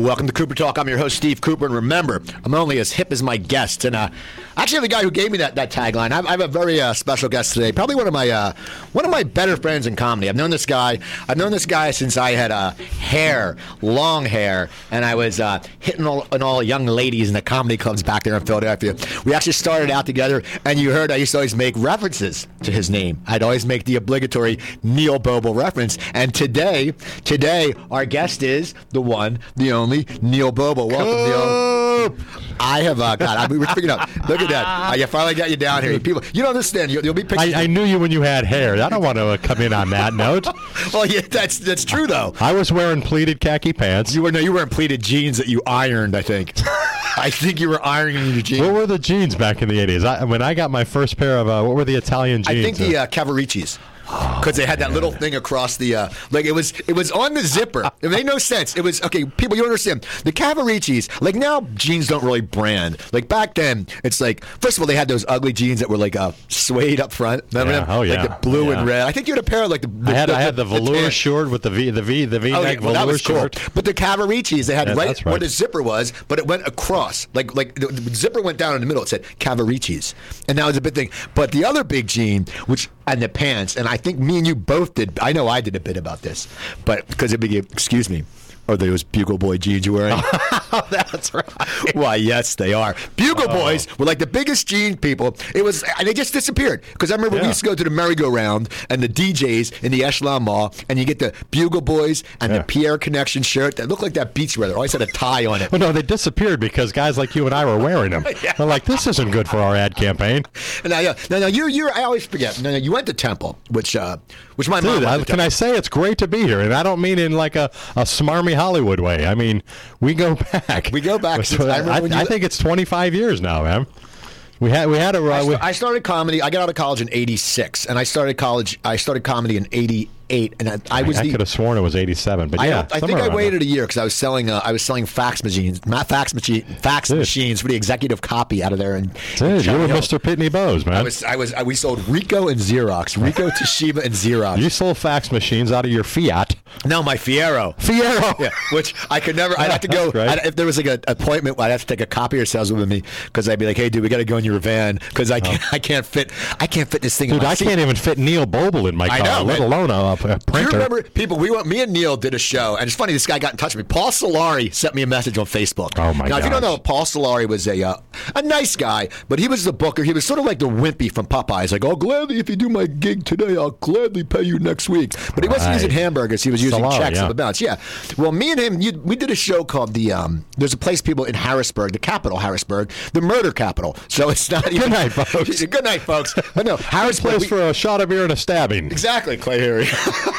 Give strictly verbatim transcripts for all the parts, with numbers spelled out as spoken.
Welcome to Cooper Talk. I'm your host, Steve Cooper, and remember, I'm only as hip as my guests. And uh, actually, the guy who gave me that, that tagline, I, I have a very uh, special guest today. Probably one of my uh, one of my better friends in comedy. I've known this guy. I've known this guy since I had uh, hair, long hair, and I was uh, hitting all, on all young ladies in the comedy clubs back there in Philadelphia. We actually started out together, and you heard I used to always make references to his name. I'd always make the obligatory Neil Boble reference. And today, today, our guest is the one, the only Neil Boble. Welcome, Neil. I have, uh, God, I, we were figuring out. Look at that. I finally got you down here. People, you don't understand. You'll, you'll be pictured. I, I knew you when you had hair. I don't want to come in on that note. Well, yeah, that's that's true, though. I was wearing pleated khaki pants. You were no, you were wearing pleated jeans that you ironed, I think. I think you were ironing your jeans. What were the jeans back in the eighties? I, when I got my first pair of, uh, what were the Italian jeans? I think the uh, Cavariccis. Because they had that little thing across the, uh, like it was it was on the zipper. It made no sense. It was, okay, people, you don't understand. The Cavariccis, like now jeans don't really brand. Like back then, it's like, first of all, they had those ugly jeans that were like uh, suede up front. Remember yeah. them? Oh, yeah. Like the blue yeah. and red. I think you had a pair of like the, the I had, the, I had the, the velour the short with the V, the V, the V-neck oh, yeah. well, velour that was short. Cool. But the Cavariccis, they had yeah, right, right where the zipper was, but it went across. Like like the, the zipper went down in the middle. It said Cavariccis. And that was a big thing. But the other big jean, which, and the pants, and I think me and you both Both did. I know I did a bit about this, but because it became, excuse me, are those Bugle Boy jeans you're wearing? That's right. Why, yes, they are. Bugle oh. Boys were like the biggest jean people. It was, and they just disappeared. Because I remember yeah. we used to go to the merry-go-round and the D Js in the Echelon Mall, and you get the Bugle Boys and yeah. the Pierre Connection shirt that looked like that beach weather. Always had a tie on it. Well, no, they disappeared because guys like you and I were wearing them. yeah. They're like, this isn't good for our ad campaign. And now, yeah, now, now you, you, I always forget. Now, now, you went to Temple, which, uh, which my Dude, mom. I, can I say it's great to be here, and I don't mean in like a, a smarmy Hollywood way. I mean, we go back. We go back. So, I, I, I think it's twenty-five years now, man. We had we had a. Uh, I, st- we, I started comedy. I got out of college in eighty-six, and I started college. I started comedy in eighty-eight, and I, I was. I, the, I could have sworn it was eighty-seven, but yeah, I, I think I waited a year because I was selling. Uh, I was selling fax machines, fax machine, fax Dude. machines for the executive copy out of there. And Dude, you were Mister Pitney Bowes, man. I was. I was. I, we sold Ricoh and Xerox, Ricoh, Toshiba, and Xerox. You sold fax machines out of your Fiat. No, my Fiero. Fiero. Yeah, which I could never. I'd have to go. I'd, if there was like an appointment, I'd have to take a copier salesman with me because I'd be like, "Hey, dude, we got to go in your van because I can't. Oh. I can't fit. I can't fit this thing." Dude, in my I seat. can't even fit Neil Boble in my car, I know, let man. alone a, a printer. Do you remember, people? We went. Me and Neil did a show, and it's funny. This guy got in touch with me. Paul Solari sent me a message on Facebook. Oh my god! Now, if you don't know, Paul Solari was a uh, a nice guy, but he was the booker. He was sort of like the Wimpy from Popeyes. Like, "I'll gladly, if you do my gig today, I'll gladly pay you next week." But he wasn't right. using hamburgers. He was using Solari, checks yeah. on the bounce. Yeah. Well, me and him, you, we did a show called the. Um, there's a place, people in Harrisburg, the capital, Harrisburg, the murder capital. So it's not even. Good night, folks. Good night, folks. But no, Harrisburg. Place we, for a shot of beer and a stabbing. Exactly, Clay Harry.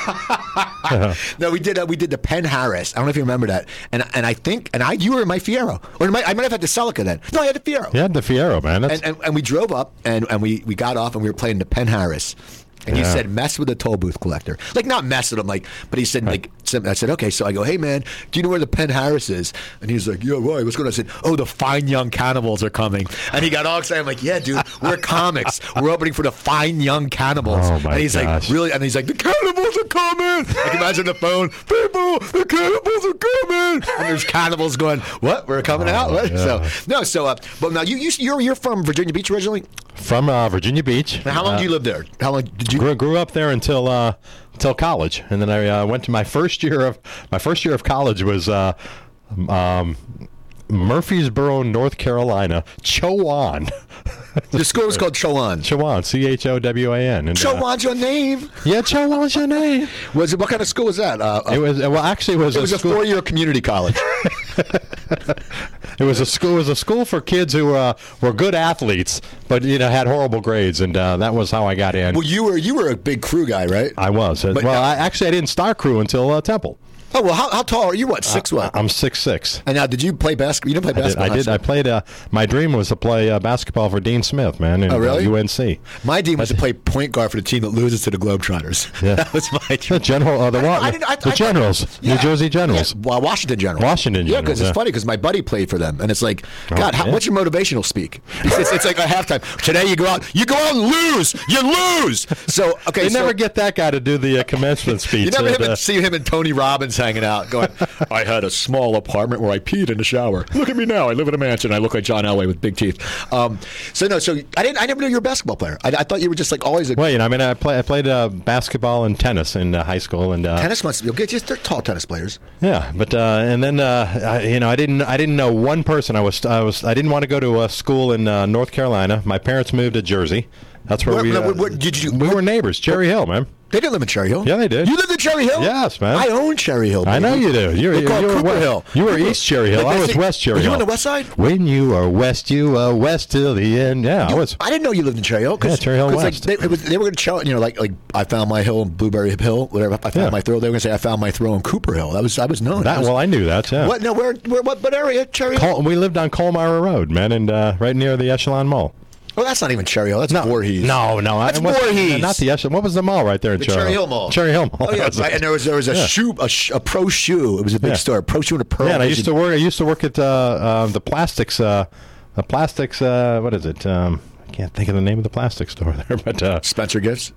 No, we did. Uh, we did the Penn Harris. I don't know if you remember that. And and I think and I you were in my Fiero, or my, I might have had the Celica then. No, I had the Fiero. You had the Fiero, man. And, and and we drove up and, and we, we got off and we were playing the Penn Harris. And yeah. he said, "Mess with the toll booth collector." Like, not mess with him, like, but he said, like, I said, "Okay." So I go, "Hey, man, do you know where the Penn Harris is?" And he's like, "Yeah, right. What's going on?" I said, "Oh, the Fine Young Cannibals are coming." And he got all excited. I'm like, "Yeah, dude, we're comics. We're opening for the Fine Young Cannibals." Oh, my and he's gosh. like, "Really?" And he's like, "The cannibals are coming." I can imagine the phone, "People, the cannibals are coming." And there's cannibals going, "What? We're coming oh, out?" What? Yeah. So, no, so, uh, but now, you, you, you're, you're from Virginia Beach originally? From uh, Virginia Beach. Now, how long uh, did you live there? How long did you? Grew, grew up there until uh, until college, and then I uh, went to my first year of my first year of college was uh, um, Murfreesboro, North Carolina, Chowan. The school was called Chowan. Chowan, C H O W A N. Chowan's your name. Yeah, Chowan's your name. Was it? What kind of school was that? Uh, it was well, actually, it was it a was a school, four-year community college. It was a school. It was a school for kids who uh, were good athletes, but you know had horrible grades, and uh, that was how I got in. Well, you were you were a big crew guy, right? I was. But well, now, I, actually, I didn't start crew until uh, Temple. Oh, well, how, how tall are you? What, six uh, what? I'm six six. And now, did you play basketball? You didn't play basketball? I did. I, did. I played. Uh, my dream was to play uh, basketball for Dean Smith, man, in oh, really? uh, U N C. My dream was to play point guard for the team that loses to the Globetrotters. Yeah. That was my dream. The General, uh, the, I, I didn't, I, the I, Generals, yeah. New Jersey Generals. Yeah. Well, Washington Generals. Washington Generals. Yeah, because it's yeah. funny because my buddy played for them, and it's like, God, oh, how, yeah. what's your motivational speak? It's, it's, it's like a halftime. Today you go out, you go out and lose, you lose. So okay, you so, never get that guy to do the uh, commencement speech. You never and, him uh, and see him and Tony Robbins hang hanging out, going, I had a small apartment where I peed in the shower. Look at me now. I live in a mansion. I look like John Elway with big teeth. Um, so no, so I didn't. I never knew you were a basketball player. I, I thought you were just like always. A, well, you know, I mean, I, play, I played uh, basketball and tennis in uh, high school, and uh, tennis must be okay. Just they're tall tennis players. Yeah, but uh, and then uh, I, you know, I didn't. I didn't know one person. I was. I was. I didn't want to go to a school in uh, North Carolina. My parents moved to Jersey. That's where, where we. Uh, where, where, did you? We where, were neighbors. Cherry Hill, man. They didn't live in Cherry Hill. Yeah, they did. You lived in Cherry Hill? Yes, man. I own Cherry Hill. Baby. I know you do. You're, We're you're, called you were Cooper west, Hill. You were Cooper. East Cherry Hill. Like I was say, West Cherry Hill. Hill. Were you on the west side? When you are west, you are west till the end. Yeah, you, I was. I didn't know you lived in Cherry Hill. Yeah, Cherry Hill West. Like, they, it was, they were going to show, you know, like like I found my hill in Blueberry Hill, whatever. I found Yeah. my throw. They were going to say I found my throw in Cooper Hill. That was I was known. That, was, well, I knew that. Yeah. What? No, where? Where? What? What area? Cherry Hill. Col- we lived on Colmar Road, man, and uh, right near the Echelon Mall. Oh, that's not even Cherry Hill. That's No, Voorhees. No, no, that's I, was, Voorhees. Not the Echelon. What was the mall right there in The Cherry, Cherry Hill Mall. Cherry Hill Mall. Oh yeah, right. And there was there was a Yeah. shoe, a, sh- a pro shoe. It was a big Yeah. store. A pro shoe and a pearl. Yeah, and I used to work. I used to work at uh, uh, the plastics. Uh, the plastics. Uh, what is it? Um, I can't think of the name of the plastic store there, but uh, Spencer Gifts.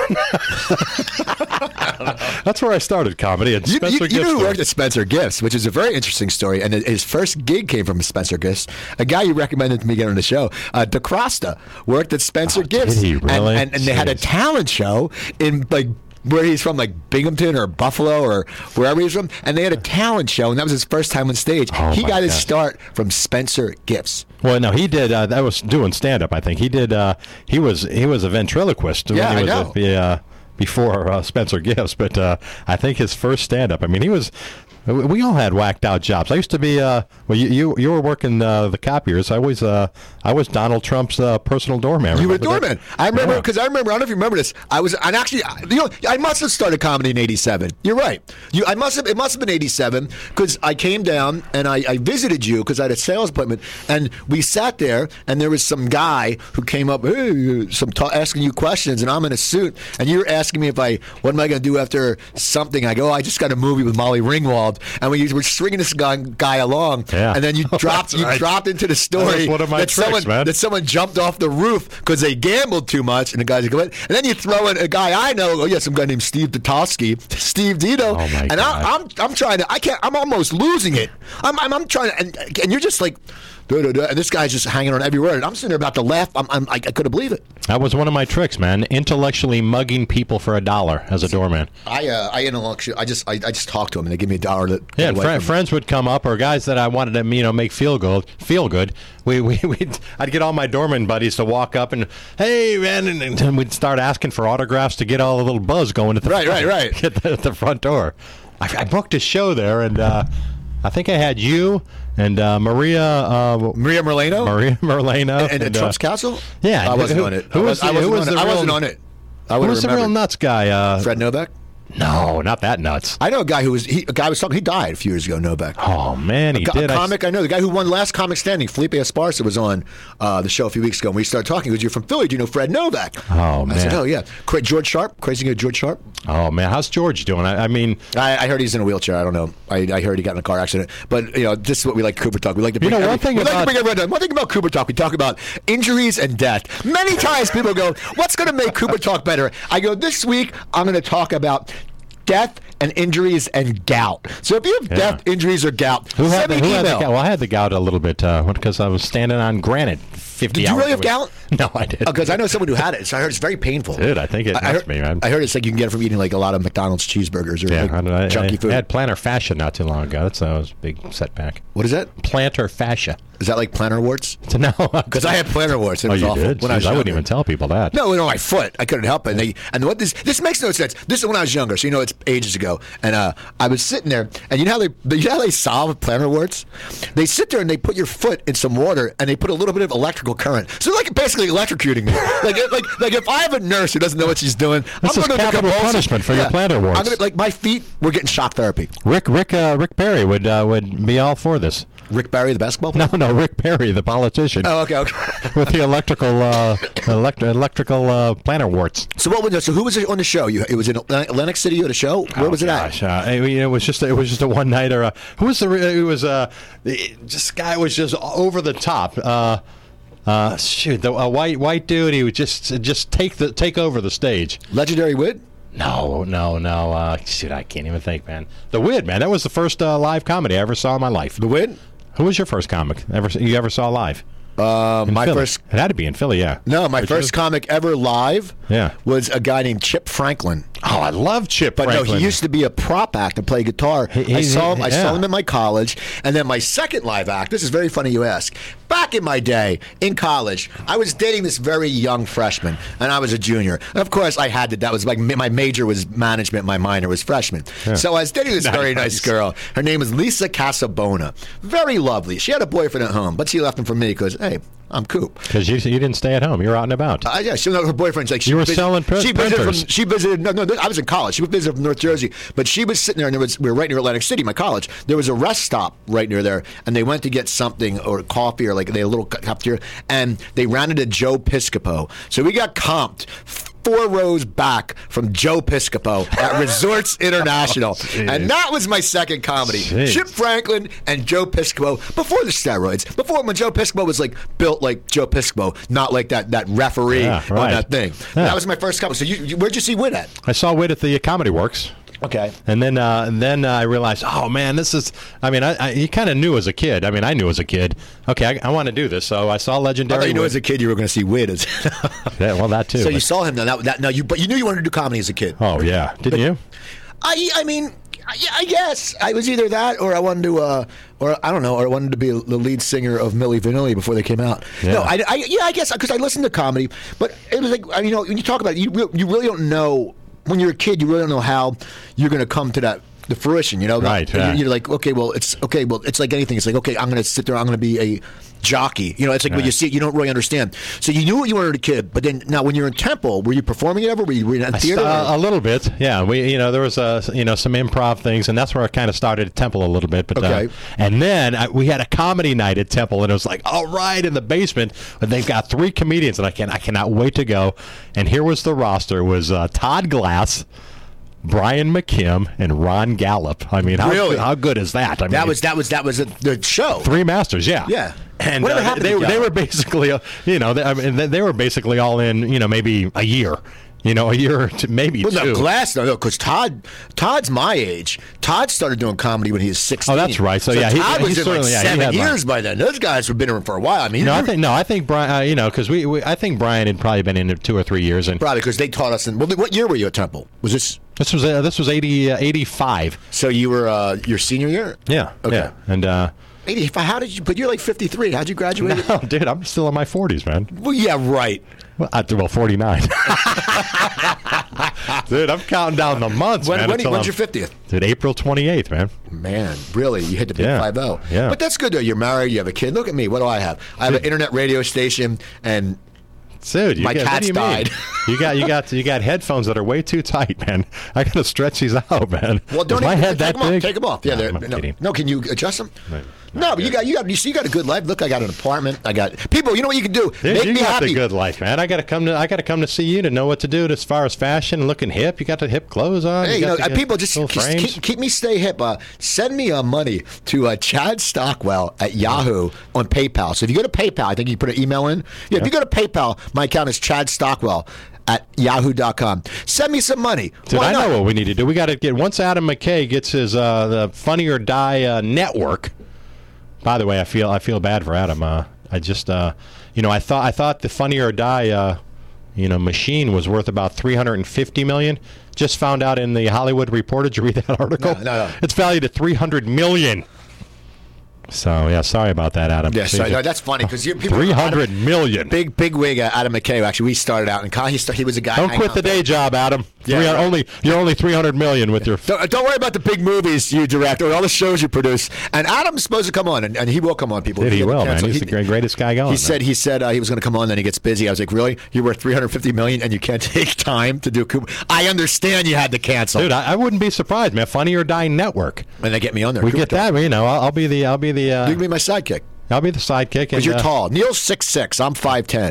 that's where I started comedy at You, Spencer you, you Gifts knew who store. worked at Spencer Gifts, which is a very interesting story. And his first gig came from Spencer Gifts. A guy you recommended to me getting on the show, uh, DeCrosta, worked at Spencer Oh, Gifts. did he really? And, and, and they had a Jeez. talent show in like where he's from, like Binghamton or Buffalo or wherever he's from. And they had a talent show, and that was his first time on stage. Oh, he my got his gosh. start from Spencer Gifts. Well, no, he did. Uh, that was doing stand up. I think he did. Uh, he was he was a ventriloquist. Yeah, when he I was know. A, uh, before uh, Spencer Gifts, but uh, I think his first stand up. I mean, he was. We all had whacked out jobs. I used to be. Uh, well, you, you you were working uh, the copiers. I was. Uh, I was Donald Trump's uh, personal doorman. You were a Remember doorman. that? I remember Yeah. because I remember. I don't know if you remember this. I was, and actually, you know, I must have started comedy in eighty-seven. You're right. You, I must have. It must have been eighty-seven because I came down and I, I visited you because I had a sales appointment, and we sat there, and there was some guy who came up, hey, some ta- asking you questions, and I'm in a suit, and you're asking me if I, what am I going to do after something? I go, oh, I just got a movie with Molly Ringwald, and we were stringing this guy, guy along, Yeah. and then you dropped, you right. dropped into the story That was one of my that tricks, someone man. that someone jumped off the roof because they gambled too much, and the guy's like, and then you throw in a guy I know. Oh yeah, some guy named Steve Dutowski, Steve Dito, Oh, my and God. I, I'm I'm trying to. I can't. I'm almost losing it. I'm I'm, I'm trying to, and, and you're just like. Duh, duh, duh, and this guy's just hanging on every word. And I'm sitting there about to laugh. I'm, I'm, I, I couldn't believe it. That was one of my tricks, man. Intellectually mugging people for a dollar as a doorman. I, uh, I intellectually, I just, I, I just talked to him, and they give me a dollar to. Yeah, get and away fri- from me. friends would come up, or guys that I wanted to, you know, make feel good. Feel good. We, we, we'd, I'd get all my doorman buddies to walk up and, hey, man, and, and then we'd start asking for autographs to get all the little buzz going at the Right, front, right, right. Get the, at the front door. I, I booked a show there, and uh, I think I had you and uh, Maria. Uh, Maria Merlano, Maria Merlano, and, and, and, Trump's uh, Castle. yeah, I wasn't who- on it. who I was I the- who wasn't was on it. the I wasn't real- on it. I Who would was have the real remembered. nuts guy? Uh, Fred Novak. No, not that nuts. I know a guy who was he, a guy was talking. He died a few years ago. Novak. Oh man, he a, did. a I- comic I know, the guy who won Last Comic Standing, Felipe Esparza, was on uh, the show a few weeks ago. And we started talking. He goes, "You're from Philly? Do you know Fred Novak?" Oh, I said, man. "Oh yeah." Cra- George Sharp, crazy guy, George Sharp. Oh man, how's George doing? I, I mean, I, I heard he's in a wheelchair. I don't know. I, I heard he got in a car accident. But you know, this is what we like Cooper Talk. We like to bring You know, one every- thing we like about- to bring everyone down. One thing about Cooper Talk, we talk about injuries and death. Many times people go, "What's going to make Cooper Talk better?" I go, "This week I'm going to talk about death and injuries and gout." So if you have Yeah. death, injuries, or gout, who had send the, me who an had the email. gout? Well, I had the gout a little bit because I was standing on granite fifty Did you hours. really have a week. gout? No, I didn't. Because I know someone who had it, so I heard it's very painful. Dude, I think it I, I nuts heard, me, man. I heard it's like you can get it from eating like a lot of McDonald's cheeseburgers or Yeah, like I, I, junky I, food. I had plantar fascia not too long ago. That's that was a big setback. What is that? Plantar fascia. Is that like plantar warts? No, Because I had plantar warts. It Oh, was you awful did? when I was Jeez, I wouldn't younger. even tell people that. No, no, my foot. I couldn't help it. And, they, and what this this makes no sense. This is when I was younger, so you know it's ages ago. And uh, I was sitting there, and you know how they you know how they solve plantar warts? They sit there and they put your foot in some water, and they put a little bit of electrical current. So they're like basically electrocuting me. like like like if I have a nurse who doesn't know what she's doing, This I'm is going to capital punishment for your plantar warts. I'm gonna, like my feet were getting shock therapy. Rick Rick uh, Rick Perry would uh, would be all for this. Rick Barry, the basketball player. No, no, Rick Perry, the politician, Oh, okay, okay. with the electrical uh, elect- electrical uh, plantar warts. So what was so who was on the show? You it was in Atlantic City. You had a show. Where Oh, was it gosh, at? Uh, I mean, it was just it was just a one nighter. Uh, who was the? It was uh, the, this guy was just over the top. Uh, uh, shoot, the a white white dude. He would just just take the take over the stage. Legendary Wit. No, no, no. Uh, shoot, I can't even think, man. The Wid, man. That was the first uh, live comedy I ever saw in my life. The Wid? Who was your first comic ever you ever saw live? Uh, my Philly. first. It had to be in Philly, yeah. No, my Which first was- comic ever live Yeah. was a guy named Chip Franklin. Oh, I love Chip But Franklin. no, he used to be a prop act and play guitar. He- he- I saw him. I yeah. saw him in my college, and then my second live act. This is very funny you ask. Back in my day in college, I was dating this very young freshman, and I was a junior. And of course, I had to. That was like my major was management. My minor was freshman. So I was dating this very nice Nice. girl. Her name was Lisa Casabona. Very lovely. She had a boyfriend at home, but she left him for me because hey, I'm Coop. Because you, you didn't stay at home. You were out and about. Uh, yeah, she, no, her boyfriend's like she You were vis- selling pr- She visited from. printers. She visited. No, no, I was in college. She visited from North Jersey, but she was sitting there, and there was we were right near Atlantic City, my college. There was a rest stop right near there, and they went to get something or coffee or like they had a little cafeteria, and they ran into Joe Piscopo. So we got comped four rows back from Joe Piscopo at Resorts International, and that was my second comedy. Jeez. Chip Franklin and Joe Piscopo before the steroids. Before when Joe Piscopo was like built like Joe Piscopo, not like that that referee Yeah, on right. that thing. Yeah. That was my first comedy. So you, you, where'd you see Wit at? I saw Wid at the Comedy Works. Okay. And then, uh, and then uh, I realized, oh man, this is. I mean, I, I you kind of knew as a kid. I mean, I knew as a kid. Okay, I, I want to do this. So I saw I Legendary. thought you knew Wid. as a kid you were going to see Wit. Yeah, well, that too. So you but- saw him now. That, that, no, you but you knew you wanted to do comedy as a kid. oh yeah, didn't you? I I mean. I I guess I was either that, or I wanted to, uh, or I don't know, or I wanted to be the lead singer of Milli Vanilli before they came out. Yeah. No, I, I, yeah, I guess because I listened to comedy, but it was like, I mean, you know, when you talk about it, you re- you really don't know when you're a kid, you really don't know how you're going to come to that the fruition. You know, Right, You're, yeah. you're like, okay, well, it's okay, well, it's like anything. It's like, okay, I'm going to sit there, I'm going to be a jockey. You know, it's like when you Right. see it, you don't really understand. So you knew what you wanted as a kid, but then now when you're in Temple, were you performing it ever? Were you, were you in I theater? st- or- a little bit, yeah. We, you know, there was uh, you know, some improv things, and that's where I kind of started at Temple a little bit. But Okay. uh, and then I, we had a comedy night at Temple, and it was like, all right, in the basement. But they've got three comedians, and I can I cannot wait to go. And here was the roster: it was uh, Todd Glass, Brian McKim, and Ron Gallup. I mean, how Really? how good is that? I mean, that was that was that was a, the show. Three masters, yeah, Yeah. And Whatever uh, happened they to were they Gallup? were basically, uh, you know, they, I mean, they, they were basically all in, you know, maybe a year, you know, a year to maybe Well, two. no, Glass, no, no, because Todd, Todd's my age. Todd started doing comedy when he was sixteen. Oh, that's right. So, yeah, he- Todd he was in like certainly- yeah, he seven had years by then. Those guys have been around for a while. I mean, No, I you're- think no, I think Brian. Uh, you know, because we, we, I think Brian had probably been in it two or three years, and probably because they taught us. In, well, what year were you at Temple? Was this? this was uh, this was eighty, uh, eighty-five. So you were uh, your senior year? Yeah, Okay. yeah, and uh, eighty-five. How did you? But you're like fifty-three. How'd you graduate? oh, dude, I'm still in my forties, man. Well, yeah, right. Well, uh, well, forty-nine. Dude, I'm counting down the months, When, man. when, until when's I'm- your fiftieth? Dude, April twenty-eighth, man. Man, really? You hit the big Yeah. five zero. Yeah. But that's good though. You're married. You have a kid. Look at me. What do I have? I have an internet radio station and. Dude, you My got, what cats do you died. Mean? you got you got you got headphones that are way too tight, man. I gotta stretch these out, man. Well, don't Is my even, head take that them off. big? Take them off. Yeah, No, they're, I'm no, kidding. no. Can you adjust them? Right. No, but you got you got you see you got a good life. Look, I got an apartment. I got people. You know what you can do? Dude, Make you me got happy. the good life, man. I gotta come to I gotta come to see you to know what to do as far as fashion and looking hip. You got the hip clothes on. Hey, you know, got uh, the people just, little just frames. keep, keep me stay hip. Uh, send me uh, money to uh, Chad Stockwell at Yahoo on PayPal. So if you go to PayPal, I think you put an email in. Yeah, if you go to PayPal, my account is Chad Stockwell at yahoo dot com. Send me some money. Dude, Why I not? know what we need to do. We got to get once Adam McKay gets his uh, the Funny or Die uh, network. By the way, I feel I feel bad for Adam. Uh, I just uh, you know I thought I thought the Funny or Die uh, you know machine was worth about three hundred and fifty million. Just found out in the Hollywood Reporter. Did you read that article? No, no, no. It's valued at three hundred million. So yeah, sorry about that, Adam. Yes, See, no, that's funny because three hundred million. Big big wig uh, Adam McKay. Actually, we started out in college. He, started, he was a guy. Don't hanging quit out the there. day job, Adam. Yeah, Three hundred right. only you're only three hundred million with your. Don't, don't worry about the big movies you direct or all the shows you produce. And Adam's supposed to come on, and, and he will come on. People, Did he get will, man. canceled. He's He- the great- greatest guy going. He man. said he said uh, he was going to come on, then he gets busy. I was like, really? You're worth three hundred fifty million, and you can't take time to do. Coop? I understand you had to cancel. Dude, I, I wouldn't be surprised, man. Funny or Die Network. and they get me on there. We Cooper get that, you know. I'll, I'll be the, I'll be the, You uh, can be my sidekick I'll be the sidekick. because And, you're uh, tall. Neil's six six. I'm five ten.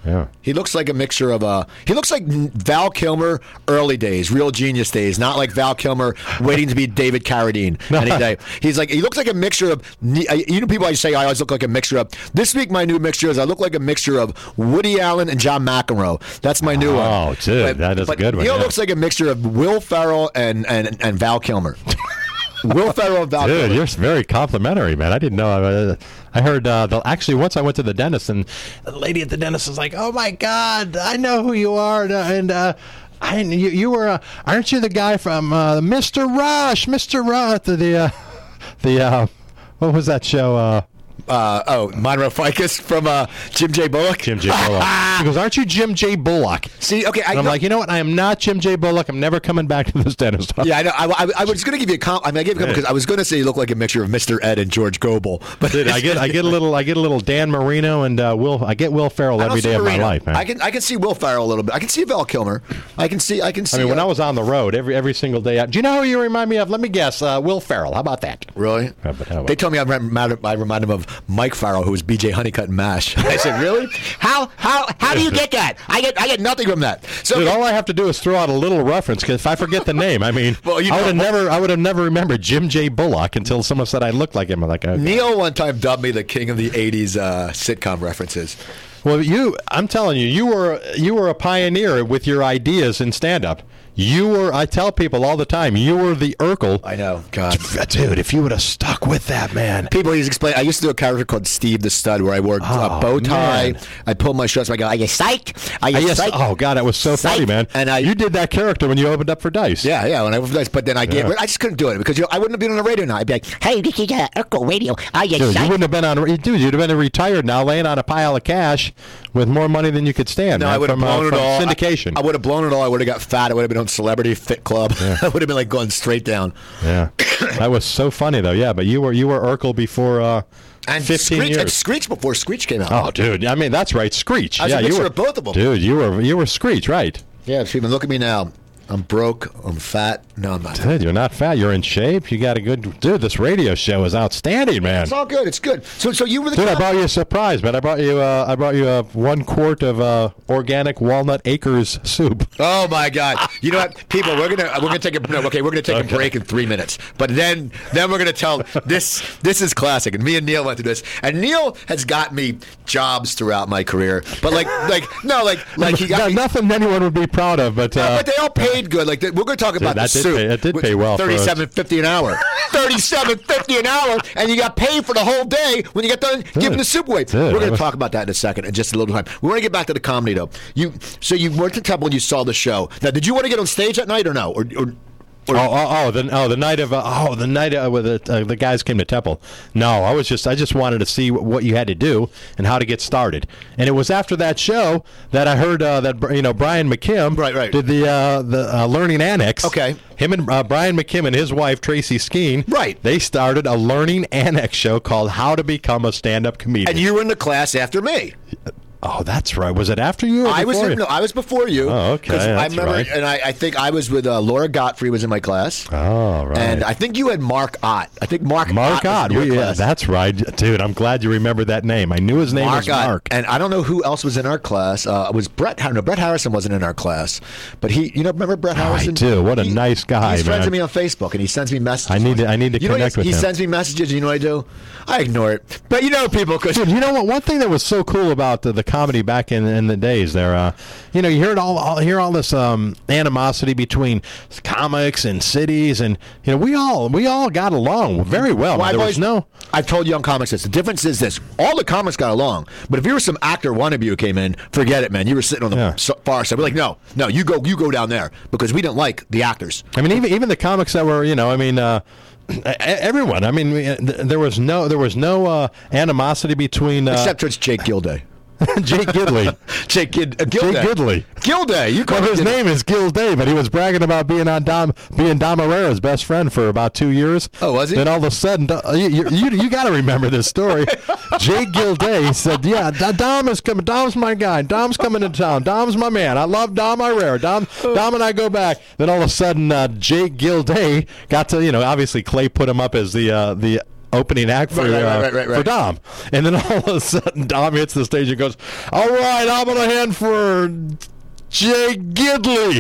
Yeah. He looks like a mixture of uh he looks like Val Kilmer early days, real genius days, not like Val Kilmer waiting to be David Carradine any day. He's like he looks like a mixture of you know people always say I always look like a mixture of this week my new mixture is I look like a mixture of Woody Allen and John McEnroe. That's my new oh, one. Oh, dude, but, that is but a good one. Neil yeah. looks like a mixture of Will Ferrell and and, and Val Kilmer. Will Ferrell and Val Dude, Kilmer. you're very complimentary, man. I didn't know. Uh, I heard, uh, the, actually, once I went to the dentist, and the lady at the dentist was like, oh, my God, I know who you are. And uh, I, you, you were, uh, aren't you the guy from uh, Mister Rush? Mister Rush, the, the, uh, the uh, what was that show? Uh, Uh, oh, Monroe Ficus from uh, Jim J. Bullock. Jim J. Bullock. He goes, aren't you Jim J. Bullock? See, okay. I And I'm know- like, you know what? I am not Jim J. Bullock. I'm never coming back to this dentist. Yeah, I know. I, I, I was going to give you a comp. I mean, I gave you a comp because I was going to say you look like a mixture of Mister Ed and George Gobel. But Dude, I get, I get a little, I get a little Dan Marino and uh, Will. I get Will Ferrell I don't every see day of my Marino. life, man. I can, I can see Will Ferrell a little bit. I can see Val Kilmer. I can see, I can see. I mean, when uh, I was on the road, every every single day. I, do you know who you remind me of? Let me guess. Uh, Will Ferrell. How about that? Really? Yeah, but how about- They told me I remind, I remind him of Mike Farrell, who was B J Honeycutt and MASH. I said, really? How how how do you get that? I get I get nothing from that. So Dude, all I have to do is throw out a little reference because if I forget the name, I mean, Well, you I would have know- never, I would have never remembered Jim J. Bullock until someone said I looked like him. I'm like, okay. Neil one time dubbed me the king of the eighties uh, sitcom references. Well, you, I'm telling you, you were you were a pioneer with your ideas in stand-up. You were, I tell people all the time, you were the Urkel. I know. God. Dude, if you would have stuck with that, man. People always explain. I used to do a character called Steve the Stud, where I wore Oh, a bow tie. man. I pulled my shirts. I go, "Are you psyched? Are you I guess, psyched?" oh, God, that was so Psych. funny, man. And I- you did that character when you opened up for Dice. Yeah, yeah. When I was, but then I gave. Yeah. I just couldn't do it because you know, I wouldn't have been on the radio now. I'd be like, "Hey, this is uh, Urkel Radio. Are you Dude, you psyched?" wouldn't have been on. Dude, you'd have been retired now, laying on a pile of cash with more money than you could stand. No, man, I would have from, uh, blown it from all. syndication. I, I would have blown it all. I would have got fat. I would have been on Celebrity Fit Club. I would have been like going straight down. yeah, that was so funny though. Yeah, but you were you were Urkel before uh, And fifteen Screech, and years. Screech before Screech came out. Oh, dude. I mean, that's right, Screech. I was a yeah, you mixture were of both of them. Dude, you were you were Screech, right? Yeah, Stephen, look at me now. I'm broke. I'm fat. No, I'm not. Dude, you're not fat. You're in shape. You got a good dude. This radio show is outstanding, man. It's all good. It's good. So, so you were the Dude, I com- brought you a surprise, man. I brought you uh, I brought you uh, one quart of uh, organic Walnut Acres soup. Oh my God! You know what, people? We're gonna we're gonna take a no, okay. We're gonna take Okay. a break in three minutes, but then then we're gonna tell this. This is classic, and me and Neil went through this, and Neil has got me jobs throughout my career, but like like no like like he got No, me. nothing anyone would be proud of, but uh, But they all paid good. Like they, we're going to talk about that the did soup. pay- it did pay well for us. Thirty-seven fifty an hour. Thirty-seven fifty an hour, and you got paid for the whole day when you get done giving the soup away. Dude, we're I going to was- talk about that in a second, in just a little time. We want to get back to the comedy though. You so you went to Temple and you saw the show. Now, did you want to get on stage that night or no? Or, or Oh, oh, oh, the oh the night of uh, oh the night uh, where the uh, the guys came to Temple. No, I was just I just wanted to see what you had to do and how to get started. And it was after that show that I heard uh, that you know Brian McKim Right, right. did the uh, the uh, Learning Annex. Okay. Him and uh, Brian McKim and his wife Tracy Skeen. Right. They started a Learning Annex show called How to Become a Stand-Up Comedian. and you were in the class after me. Oh, that's right. Was it after you? Or I was before in, you? no, I was before you. Oh, okay, 'Cause I that's remember, right. and I, I think I was with uh, Laura Godfrey was in my class. Oh, right. And I think you had Mark Ott. I think Mark Mark Ott. Ott. Was in your We- yeah, class. that's right, dude. I'm glad you remember that name. I knew his name Mark was Ott. Mark. And I don't know who else was in our class. Uh, it was Brett. No, Brett Harrison wasn't in our class, but he. You know, remember Brett I Harrison? do. What a He- nice guy, He's friends man. with me on Facebook, and he sends me messages. I need to- I need to you know what connect he, with he him. sends me messages. You know what I do? I ignore it. But you know, people, because Dude, you know what? One thing that was so cool about the, the comedy back in, in the days there, uh, you know, you heard all, all hear all this um, animosity between comics and cities, and you know, we all we all got along very well. Well, there I've was always- no. I've told young comics this. The difference is this: all the comics got along, but if you were some actor wannabe who came in, forget it, man. You were sitting on the Yeah. so- far side. We're like, no, no, you go, you go down there because we don't like the actors. I mean, even even the comics that were, you know, I mean. Uh, e- Everyone. I mean, we- th- there was no there was no uh, animosity between uh, Except towards Jake Gilday. Jake Gidley. Jake Gid, uh, Gilday. Jake Gidley. Gilday. You call Well, him his Gilday. name is Gil Day, but he was bragging about being on Dom, being Dom Herrera's best friend for about two years. Oh, was he? Then all of a sudden, uh, you you, you, you got to remember this story. Jake Gil Day said, "Yeah, D- Dom is coming. Dom's my guy. Dom's coming to town. Dom's my man. I love Dom Herrera. Dom, Dom and I go back." Then all of a sudden, uh, Jake Gil Day got to, you know, obviously Clay put him up as the uh, the opening act for Right, right, uh, right, right, right. for Dom, and then all of a sudden Dom hits the stage and goes, "All right, I'm gonna hand for Jay Gidley."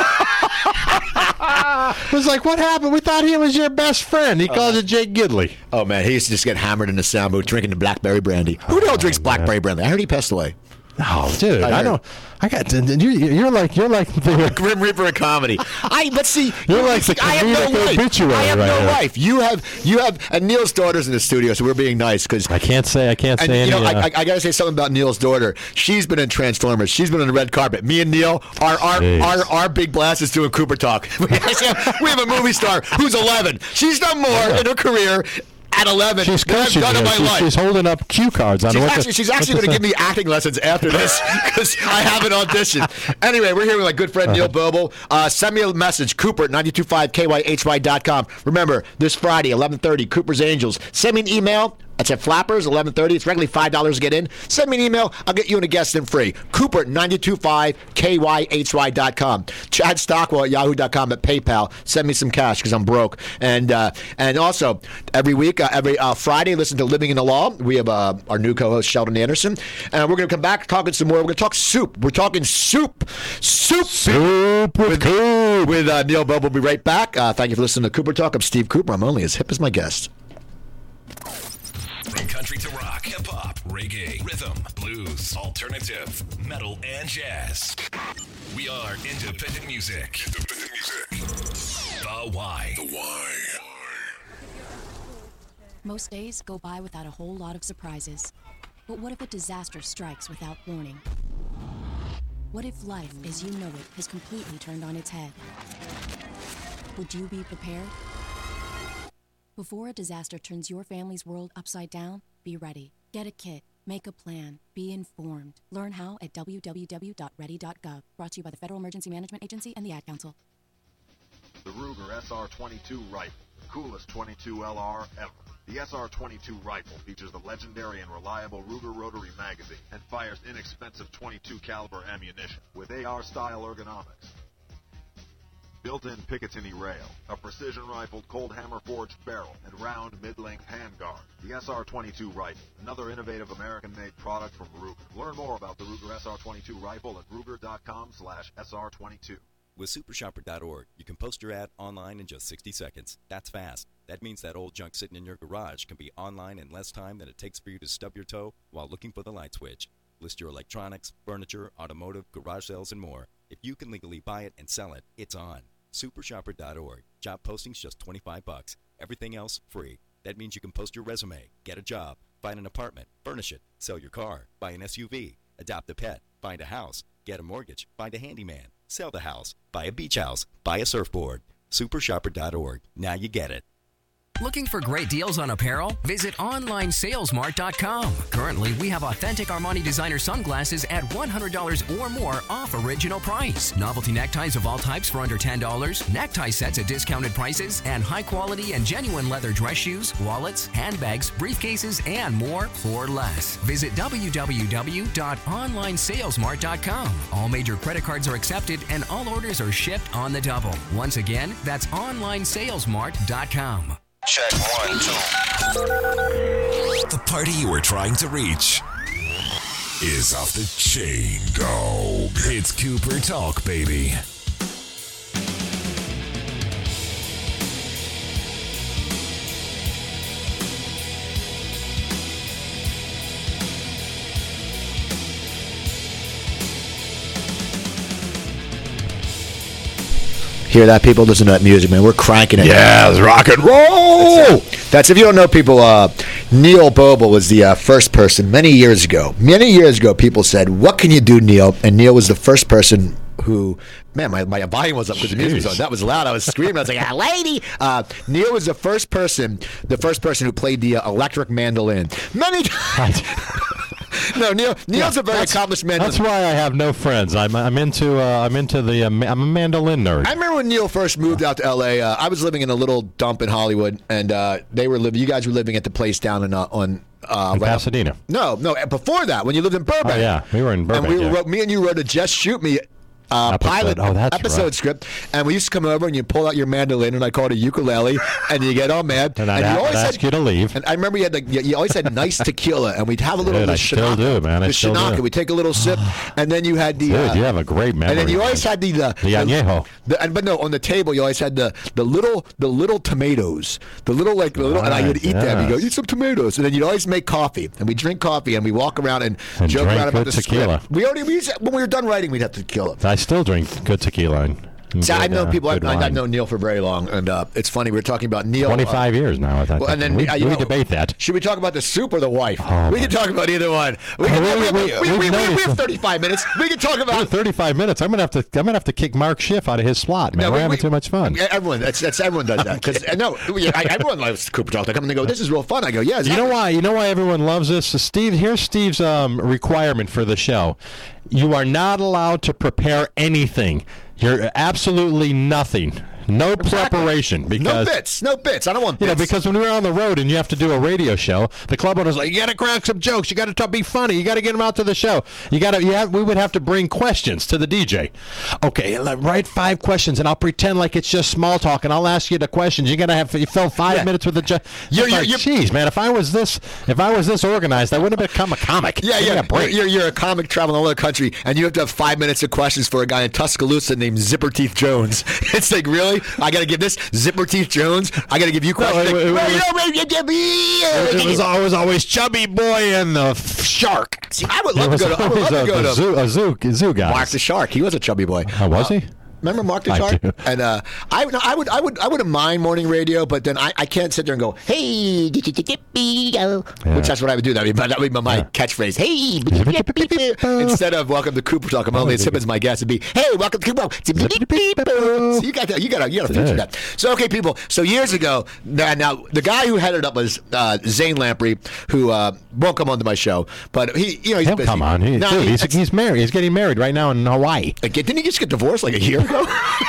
It was like, what happened? We thought he was your best friend. He calls it Jay Gidley. Oh, man, he used to just get hammered in the sound booth drinking the blackberry brandy. Who the hell drinks blackberry brandy? I heard he passed away. Oh, dude, I I, heard. don't. I got. You, you're like you're like the Grim Reaper of comedy. I but see, You're like the I have no comedic wife. obituary I have right no here. wife. You have you have and Neil's daughter's in the studio, so we're being nice because. I can't say. I can't And say you any. know, I, uh, I, I got to say something about Neil's daughter. She's been in Transformers. She's been on the red carpet. Me and Neil, our our Jeez. our, our big blast is doing Cooper Talk. we have a movie star who's eleven. She's done more in her career at eleven she's than I've coaching done in you. my She's, life. she's holding up cue cards on She's what actually, the- she's what actually the- going to give me acting lessons after this because I have an audition. Anyway, we're here with my good friend Neil Boble. Uh, send me a message, Cooper at nine two five K Y H Y dot com. Remember, this Friday, eleven thirty, Cooper's Angels. Send me an email. It's at Flappers, eleven thirty. It's regularly five dollars to get in. Send me an email. I'll get you and a guest in free. Cooper at nine two five K Y H Y dot com. Chad Stockwell at yahoo dot com at PayPal. Send me some cash because I'm broke. And uh, and also, every week, uh, every uh, Friday, listen to Living in the Law. We have uh, our new co-host, Sheldon Anderson. And we're going to come back talking some more. We're going to talk soup. We're talking soup. Soup. Soup with Coop. With uh, Neil Boble. We'll be right back. Uh, thank you for listening to Cooper Talk. I'm Steve Cooper. I'm only as hip as my guest. From country to rock, hip-hop, reggae, rhythm, blues, alternative, metal, and jazz. We are independent music. Independent music. The Why. The Why. Most days go by without a whole lot of surprises. But what if a disaster strikes without warning? What if life, as you know it, has completely turned on its head? Would you be prepared? Before a disaster turns your family's world upside down, be ready. Get a kit. Make a plan. Be informed. Learn how at w w w dot ready dot gov. Brought to you by the Federal Emergency Management Agency and the Ad Council. The Ruger S R twenty-two rifle, the coolest twenty-two L R ever. The S R twenty-two rifle features the legendary and reliable Ruger rotary magazine and fires inexpensive twenty-two caliber ammunition with A R-style ergonomics. Built-in Picatinny rail, a precision-rifled cold hammer-forged barrel, and round mid-length handguard. The S R twenty-two rifle, another innovative American-made product from Ruger. Learn more about the Ruger S R twenty-two rifle at ruger dot com slash S R twenty-two. With super shopper dot org, you can post your ad online in just sixty seconds. That's fast. That means that old junk sitting in your garage can be online in less time than it takes for you to stub your toe while looking for the light switch. List your electronics, furniture, automotive, garage sales, and more. If you can legally buy it and sell it, it's on. super shopper dot org. Job postings just twenty-five bucks. Everything else free. That means you can post your resume, get a job, find an apartment, furnish it, sell your car, buy an S U V, adopt a pet, find a house, get a mortgage, find a handyman, sell the house, buy a beach house, buy a surfboard. super shopper dot org. Now you get it. Looking for great deals on apparel? Visit online sales mart dot com. Currently, we have authentic Armani designer sunglasses at one hundred dollars or more off original price. Novelty neckties of all types for under ten dollars, necktie sets at discounted prices, and high quality and genuine leather dress shoes, wallets, handbags, briefcases, and more for less. Visit w w w dot online sales mart dot com. All major credit cards are accepted and all orders are shipped on the double. Once again, that's online sales mart dot com. Check one, two. The party you were trying to reach is off the chain. Go. It's Cooper Talk, baby. Hear that, people? Listen to that music, man. We're cranking it. Yeah, it's rock and roll. That's, if you don't know, people, uh, Neil Boble was the uh, first person many years ago. Many years ago, people said, what can you do, Neil? And Neil was the first person who, man, my, my volume was up because the music was on. That was loud. I was screaming. I was like, ah, lady. Uh, Neil was the first person, the first person who played the uh, electric mandolin. Many times. No, Neil. Neil's Yeah, a very that's- accomplished man. That's why I have no friends. I'm I'm into uh, I'm into the uh, ma- I'm a mandolin nerd. I remember when Neil first moved out to L A. Uh, I was living in a little dump in Hollywood, and uh, they were living. You guys were living at the place down in uh, on uh, In right up- Pasadena. No, no. Before that, when you lived in Burbank. Oh, yeah. We were in Burbank, And we yeah. wrote, me and you wrote a "Just Shoot Me" uh, Episode. pilot Oh, that's episode right. script, and we used to come over and you pull out your mandolin, and I call it a ukulele, and you get all mad, And I'd you a- always I'd had- ask you to leave. And I remember you had like, you, you always had nice tequila, and we'd have a little Dude, the I still Shinaka, do, man. I the still do. Shinaka. We take a little sip, and then you had the. Dude, uh, you have a great memory. And then you always man. had the the, The añejo. the and, but no, on the table you always had the, the little the little tomatoes, the little like the little, and I would Right, eat them. You go yes. eat some tomatoes, and then you'd always make coffee, and we drink coffee, and we walk around and, And joke drink around about good the tequila. script. We already we used, when we were done writing, we'd have tequila. I still drink good tequila. And, and See, good, I've known uh, people. I've, good I've wine. known Neil for very long, and uh, it's funny. We were talking about Neil. uh, twenty-five years now. I think. Well, and then we, uh, you we know, debate that. Should we talk about the soup or the wife? Oh, we my- can talk about either one. We, Oh, can, we- we, we- we, we've we, we, we noticed- have thirty-five minutes. We can talk We're about. thirty-five minutes. I'm gonna have to. I'm gonna have to kick Mark Schiff out of his slot, man. No, We're we- having we- too much fun. Yeah, everyone, that's, that's everyone does that. Because no, we- I, everyone loves Cooper Talk. They come and they go, "This is real fun." I go, "Yeah." You know why? You know why everyone loves this? So Steve, here's Steve's um, requirement for the show. You are not allowed to prepare anything. You're absolutely nothing. No preparation No because bits, no bits. I don't want you bits. know because when we're on the road and you have to do a radio show, the club owner's like, you got to crack some jokes, you got to be funny, you got to get them out to the show. You got to. You have, we would have to bring questions to the D J. Okay, let- write five questions and I'll pretend like it's just small talk and I'll ask you the questions. You got to have you fill five Yeah. minutes with the. Ju- You're- It's you're- like, Jeez, man, if I was this, if I was this organized, I wouldn't have become a comic. Yeah, Give me yeah. a break. You're, you're a comic traveling all over the country, and you have to have five minutes of questions for a guy in Tuscaloosa named Zipper Teeth Jones. It's like, really? I got to give this Zipper Teeth Jones? I got to give you questions? it- Like, it- well, it- you know, maybe- It was always always chubby boy and the f- shark. See, I would It love was to go to. I would always love to a, go a to zoo, a zoo, zoo guy. Mark the Shark. He was a chubby boy. Oh, was he? Remember Mark the I Shark? do. And uh, I, no, I would, I would, I wouldn't mind morning radio, but then I, I can't sit there and go, "Hey, which that's what I would do. That would be, that would be my Yeah. catchphrase. Hey, instead of "Welcome to Cooper Talk," I'm only as hip as my guest. It'd be, "Hey, welcome to Cooper Talk." So you got that. You got to, you got to feature that. So okay, people. So years ago, now, now the guy who headed up was uh, Zane Lamprey, who uh, won't come onto my show, but he, you know, he's He'll busy. come on. He, No, dude, he- he's, he's married. He's getting married right now in Hawaii. Like, didn't he just get divorced like a year ago?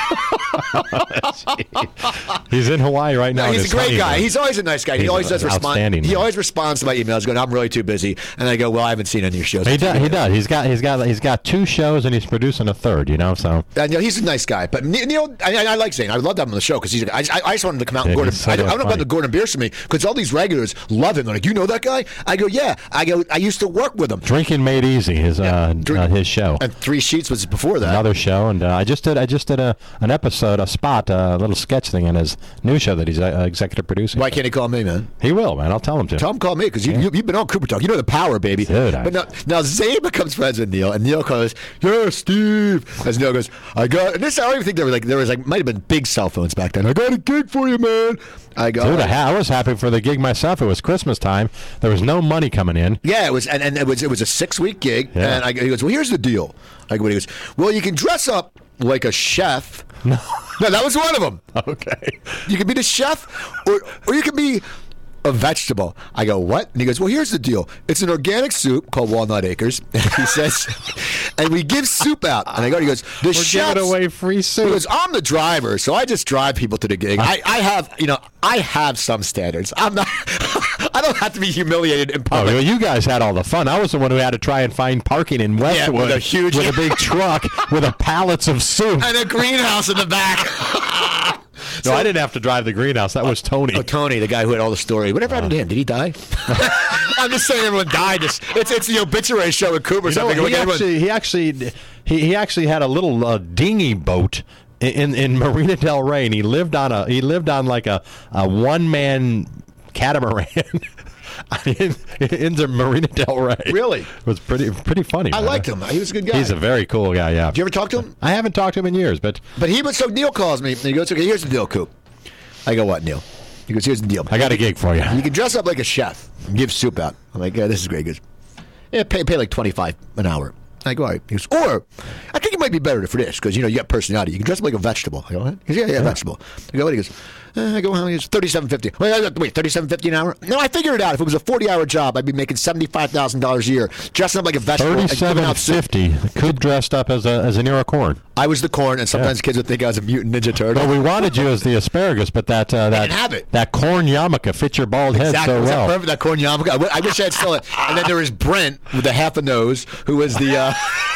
He's in Hawaii right now. No, in he's a his great guy. honeymoon. He's always a nice guy. He He's always does respond. outstanding, He man. always responds to my emails, going, "I'm really too busy," and I go, "Well, I haven't seen any of your shows." He does. He does. He's got. He's got. He's got two shows, and he's producing a third. You know, so And, you know, he's a nice guy, but Ne- Neil, I, I I like Zane. I would love to have him on the show because he's. I, I I just wanted him to come out. And Yeah, Gordon, he's so I, don't- I damn don't know about funny. the Gordon Bierce for me because all these regulars love him. They're like, "You know that guy?" I go, "Yeah." I go, "I used to work with him." Drinking Made Easy is uh, Drink- uh, his show. And Three Sheets was before that. Another show, and uh, I just did. I just did a an episode, a spot, uh, a little sketch thing in his new show that he's uh, executive producing. Why can't he call me, man? He will, man. I'll tell him to. Tell him call me because you, you, you've been on Cooper Talk. You know the power, baby. Dude, I- but now, now Zane becomes friends with Neil, and Neil goes, "Yeah, Steve." As Neil goes, "I got." And this, I don't even think there were like there was like might have been big cell phones back then. I got a gig for you, man. I go, Dude, I, ha- I was happy for the gig myself. It was Christmas time. There was no money coming in. Yeah, it was, and, and it was it was a six week gig, Yeah. and I, he goes, "Well, here's the deal." I go, he goes, "Well, you can dress up like a chef." No, no, that was one of them. Okay. You can be the chef, or or you can be a vegetable. I go, "What?" And he goes, "Well, here's the deal. It's an organic soup called Walnut Acres." And he says, "And we give soup out." And I go, he goes, "The We're chefs." giving away free He soup. goes, "I'm the driver, so I just drive people to the gig. I, I have, you know, I have some standards. I'm not. I don't have to be humiliated in Oh, public." well, you guys had all the fun. I was the one who had to try and find parking in Westwood with a huge- with a big truck with a pallets of soup. And a greenhouse in the back. No, I didn't have to drive the greenhouse. That was Tony. Oh, Tony, the guy who had all the story. Whatever happened to him? Did he die? I'm just saying everyone died. It's it's, it's the obituary show with Cooper. You know, something. he, Like everyone- actually, he actually he, he actually had a little uh, dinghy boat in in Marina Del Rey, and he lived on a he lived on like a, a one man catamaran. in, in the Marina Del Rey. Really? It was pretty pretty funny. I man. liked him. He was a good guy. He's a very cool guy, yeah. Did you ever talk to him? I haven't talked to him in years, but But he was so Neil calls me and he goes, "Okay, here's the deal, Coop." I go, "What, Neil?" He goes, "Here's the deal. I got a gig for you. You can dress up like a chef, and give soup out." I'm like, "Yeah, this is great." He goes, "Yeah, pay pay like twenty-five an hour." I go, "All right." He goes, "Or I think it might be better for this because you know you got personality. You can dress up like a vegetable." I go, "What?" He goes, "Yeah, yeah, vegetable." I go, "What?" He goes, uh, "I go, how much? Thirty-seven fifty." Wait, wait, thirty-seven fifty an hour? No, I figured it out. If it was a forty-hour job, I'd be making seventy-five thousand dollars a year, dressing up like a vegetable, and giving Thirty-seven out soup. fifty. Coop dressed up as a as an ear of corn. I was the corn, and sometimes Yeah. kids would think I was a mutant Ninja Turtle. Well, we wanted you as the asparagus, but that uh, that didn't have it. that corn yarmulke fit your bald head Exactly. so Was well. that perfect? That corn yarmulke. I, w- I wish I had still it. And then there was Brent with the half a nose, who was the uh,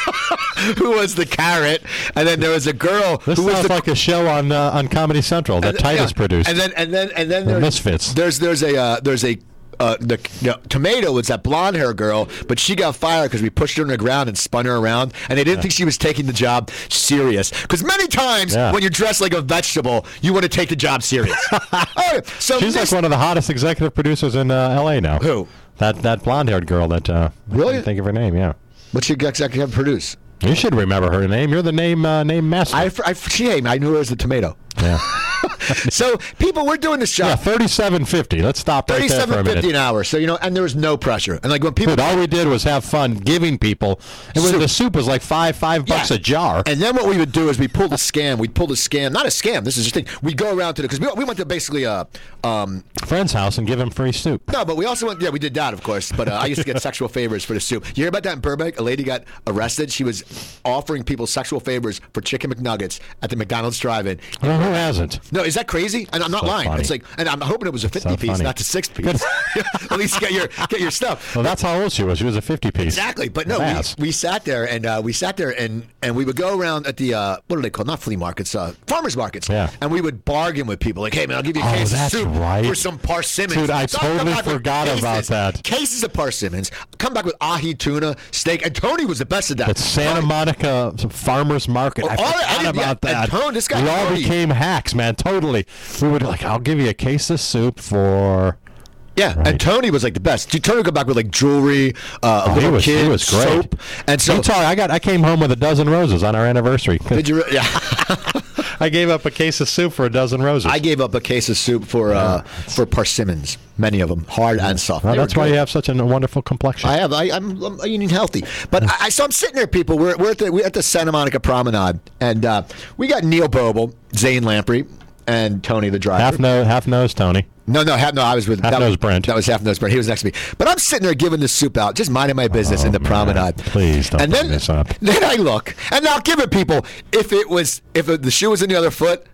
who was the carrot, and then there was a girl This who was sounds the like a show on uh, on Comedy Central that and- Titus yeah. produced. And then and then and then The there's, Misfits. There's there's a uh, there's a. Uh, the you know, Tomato was that blonde hair girl, but she got fired because we pushed her on the ground and spun her around, and they didn't think she was taking the job serious. Because many times Yeah. when you're dressed like a vegetable, you want to take the job serious. Oh, so She's this, like one of the hottest executive producers in uh, L A now. Who? That that blonde-haired girl that uh, I Really? can't think of her name. Yeah, what's your executive produce? you should remember her name. You're the name uh, name master. I, I, she, hey, I knew her as the Tomato. yeah, So people, we're doing this show. yeah, thirty-seven fifty. Let's stop right there for a Thirty-seven minute. fifty an hour. So you know, and there was no pressure. And like when people, Dude, all we did was have fun giving people. It was Soup. the soup was like five five bucks Yeah. a jar. And then what we would do is we pulled a scam. We'd pull a scam, not a scam. This is just thing. We go around to the because we, we went to basically a. Um, Friend's house and give him free soup. no, but we also went. Yeah, we did that, of course. But uh, I used to get sexual favors for the soup. You hear about that in Burbank? A lady got arrested. She was offering people sexual favors for chicken McNuggets at the McDonald's drive-in. Well, who hasn't? No, is that crazy? And I'm not So lying. funny. It's like, and I'm hoping it was a fifty So piece, funny. not the six piece. At least get your get your stuff. Well, that's how old she was. She was a fifty piece. Exactly, but no, we, Fast. we sat there and uh, we sat there and, and we would go around at the uh, what are they called? Not flea markets, uh, farmers markets. Yeah. And we would bargain with people like, hey man, I'll give you a Oh, case that's of soup right. for some parsimmons. Dude, I So I'd come totally back with forgot cases, about that. Cases of parsimmons. Come back with ahi tuna, steak, and Tony was the best at that. At Santa Monica Farmers Market. I Oh, all right, I forgot didn't- yeah, about that. and Tone, this guy we all Tony. became hacks, man. Totally. We would like, I'll give you a case of soup for. Yeah, Right. and Tony was like the best. Dude, Tony would come back with like jewelry, uh, a Oh, he little was, kid, he was great. soap, and so I'm sorry, I got. I came home with a dozen roses on our anniversary. did you? Re- yeah. I gave up a case of soup for a dozen roses. I gave up a case of soup for uh, for parsimmons, many of them, hard and soft. Well, They were that's why good. you have such a wonderful complexion. I have. I, I'm, I'm eating healthy, but I, I- so I'm sitting there, people. We're we're at the we're at the Santa Monica Promenade, and uh, we got Neil Boble, Zane Lamprey, and Tony the driver. half nose, half nose, Tony. No, no, half, no. I was with Half that nose was, Brent. That was half nose Brent. He was next to me. But I'm sitting there giving the soup out, just minding my business Oh, in the man. promenade. Please don't and bring then, this up. Then I look, and now give it, people. If it was, if it, the shoe was in the other foot,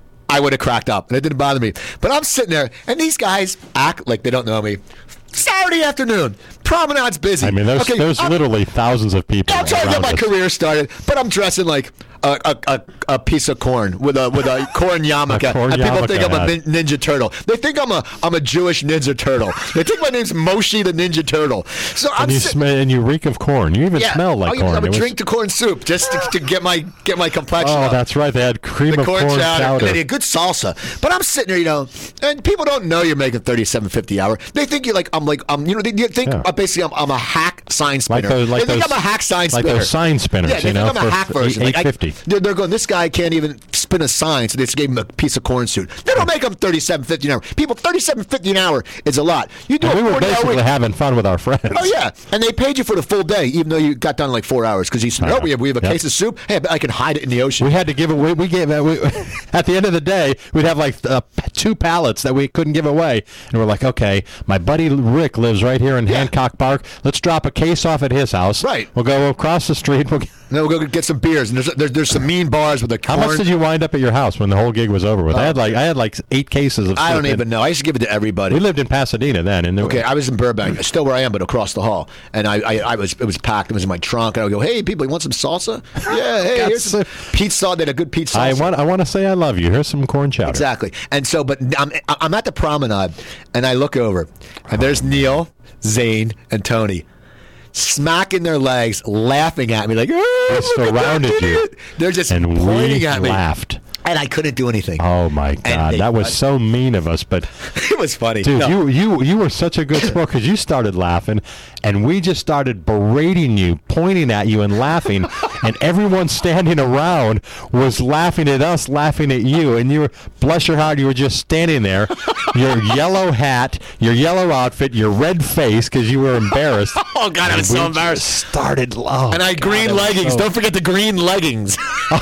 I would have cracked up, and it didn't bother me. But I'm sitting there, and these guys act like they don't know me. Saturday afternoon, promenade's busy. I mean, there's Okay, there's I'm- literally thousands of people. I'm trying to get around my us. career started, but I'm dressing like a, a, a, a piece of corn with a with a corn yarmulke, A corn and people yarmulke think I'm a hat. nin- ninja turtle. They think I'm a I'm a Jewish ninja turtle. They think my name's Moshe the Ninja Turtle. So I'm And you, sit- smell, and you reek of corn. You even yeah, smell like I, corn. I would It was- drink the corn soup just to, to get my get my complexion Oh, up. that's right. They had cream The of corn, corn chowder, chowder. and they had good salsa. But I'm sitting there, you know, and people don't know you're making thirty-seven fifty hour. They think you're like I'm like um, you know, they, they think Yeah. uh, basically I'm, I'm a hack sign spinner. Like those, like they think those, I'm a hack sign like spinner. those sign spinners, Yeah, they you think know, I'm a for hack version. eight Like, I- fifty. they're, they're going, this guy can't even spin a sign, so they just gave him a piece of corn suit. They don't make him thirty-seven fifty an hour. People, thirty-seven fifty an hour is a lot. You do And a we were forty hour basically week. having fun with our friends. Oh yeah, and they paid you for the full day, even though you got done in like four hours because you said, I "Oh, know. we have we have a Yep. case of soup. Hey, I can hide it in the ocean." We had to give away. We gave uh, we, at the end of the day, we'd have like uh, two pallets that we couldn't give away, and we're like, okay, my buddy Rick lives right here in Yeah. Hancock Park. Let's drop a case off at his house. Right. We'll go across the street. We'll, And then we'll go get some beers, and there's there's, there's some mean bars with the how corn. much did you wind up at your house when the whole gig was over with? I had like I had like eight cases of. I soup don't in- even know. I used to give it to everybody. We lived in Pasadena then, and there Okay, I was in Burbank, still where I am, but across the hall. And I, I, I was, it was packed. It was in my trunk. And I would go, "Hey, people, you want some salsa? Yeah, hey, Got here's some some- Pete saw they had a good Pete salsa. I want I want to say I love you. Here's some corn chowder. Exactly. And so, but I'm, I'm at the promenade, and I look over, and there's Neil, Zane, and Tony. Smacking their legs, laughing at me like, "Oh, They look at that surrounded you, idiot." They're just and pointing we at me, laughed. and I couldn't do anything. Oh my God, they- that was so mean of us. But It was funny, dude, No. you you you were such a good sport because you started laughing, and we just started berating you, pointing at you, and laughing, and everyone standing around was laughing at us, laughing at you, and you were, bless your heart, you were just standing there, your yellow hat, your yellow outfit, your red face because you were embarrassed. Oh God, I was And so we embarrassed. just Started oh, And I God, green that was leggings. so- Don't forget the green leggings.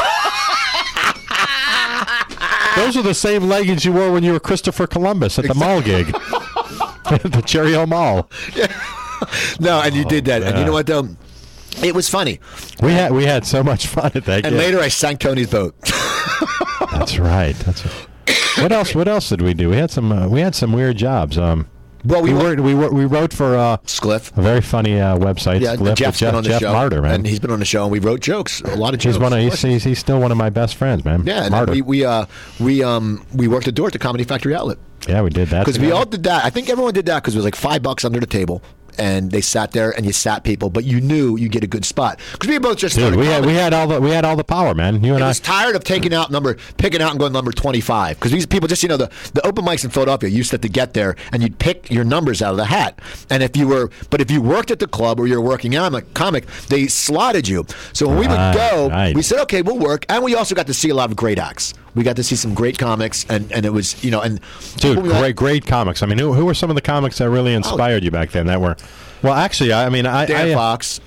Those are the same leggings you wore when you were Christopher Columbus at the mall gig, at the Cherry Hill Mall. No, and you did that. And you man. know what, though? It was funny. We had we had so much fun at that. And game. later, I sank Tony's boat. That's right. That's right. What else? What else did we do? We had some. Uh, we had some weird jobs. Um, well, we we, were, were, we were, we wrote for uh, Spliff. a very funny uh, website. Yeah, Spliff, Jeff's Jeff, been on the Jeff show, Martyr, man. and he's been on the show, and we wrote jokes, a lot of jokes. He's one of, of he's, course. he's he's still one of my best friends, man. Yeah, and Martyr. we we uh we um we worked the door at the Comedy Factory Outlet yeah, we did that because we together. all did that. I think everyone did that because it was like five bucks under the table. And they sat there, and you sat people, but you knew you get a good spot because we both just Dude, started we had comedy. we had all the we had all the power, man. You and I I. was tired of taking out number, picking out and going number twenty-five because these people just, you know, the, the open mics in Philadelphia, you used to have to get there and you'd pick your numbers out of the hat. And if you were, but if you worked at the club or you were working on a comic, they slotted you. So when we would Right, go, right. we said, okay, we'll work. And we also got to see a lot of great acts. We got to see some great comics, and, and it was, you know, and Dude, we were- great, great comics. I mean, who, who were some of the comics that really inspired you back then? That were, well, actually, I, I mean, I, Dan I Fox.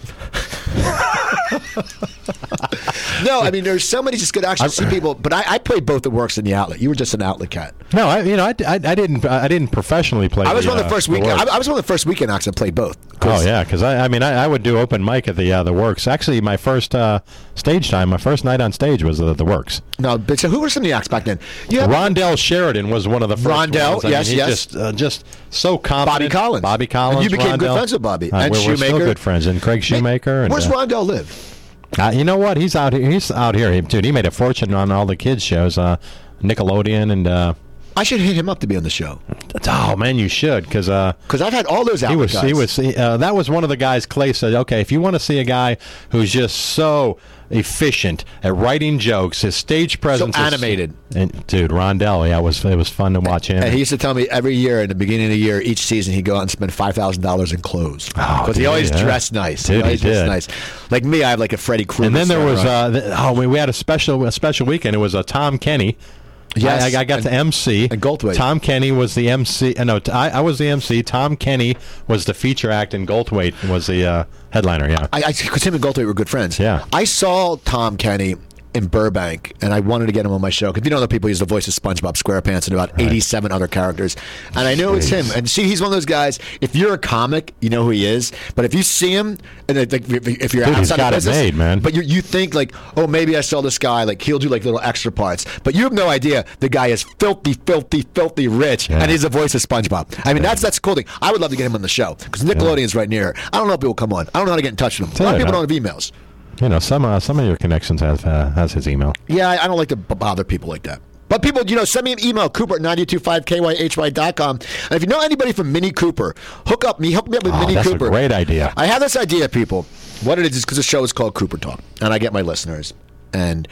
No, I mean, there's so many just good acts. See people, but I, I played both the works in the Outlet. You were just an Outlet cat. no, I, you know, I, I, I didn't, I didn't professionally play. I was the, one of the uh, first weekend. Works. I, I was one of the first weekend acts that played both. Oh yeah, because I, I mean, I, I would do open mic at the uh, the Works. Actually, my first uh, stage time, my first night on stage was the, the Works. No, but so who were some of the acts back then? You had Rondell Sheridan was one of the first Rondell, ones. I mean, yes, he yes. Just, uh, just so confident. Bobby Collins. Bobby Collins. And you became good Rondell. friends with Bobby. Uh, And we're, we're still Shoemaker. good friends. And Craig Shoemaker. And, Where's uh, Rondell live? Uh, you know what? He's out here. He's out here, He- dude. He made a fortune on all the kids shows, uh, Nickelodeon, and uh, I should hit him up to be on the show oh man, you should, because uh, because I've had all those Outlet he was guys. he was he, uh, that was one of the guys. Clay said, okay, if you want to see a guy who's just so efficient at writing jokes, his stage presence, is- animated. and dude, Rondell, yeah, it was it was fun to watch him. And he used to tell me every year, in the beginning of the year, each season, he'd go out and spend five thousand dollars in clothes Oh, because he dude, always yeah. dressed nice. Dude, he always dressed did. nice. Like me, I have like a Freddie Krueger. And then there sweater was on. uh, th- oh we, we had a special a special weekend. It was a Tom Kenny. Yes, I, I got and- to M C. and Goldthwait. Tom Kenny was the M C. Uh, no, t- I, I was the M C. Tom Kenny was the feature act, and Goldthwait was the uh, headliner. Yeah. I, I, because him and Goldthwait were good friends. Yeah. I saw Tom Kenny in Burbank, and I wanted to get him on my show because you know the people. He's the voice of SpongeBob SquarePants and about eighty-seven other characters, and I knew it's him. And see, he's one of those guys. If you're a comic, you know who he is. But if you see him, and like, if, if you're Dude, he's outside got the it business, made, man. But you you think like, oh, maybe I saw this guy. Like he'll do like little extra parts, but you have no idea the guy is filthy, filthy, filthy rich, Yeah. and he's the voice of SpongeBob. I mean, that's that's the cool thing. I would love to get him on the show because Nickelodeon's right near. I don't know if he will come on. I don't know how to get in touch with him. A lot of Dude, people I- don't have emails. You know, some uh, some of your connections has uh, has his email. Yeah, I, I don't like to b- bother people like that. But people, you know, send me an email, Cooper at nine two five K Y H Y dot com. And if you know anybody from Mini Cooper, hook up me, hook me up with Oh, Mini that's a Cooper. great idea. I have this idea, people. What it is is because the show is called Cooper Talk, and I get my listeners, and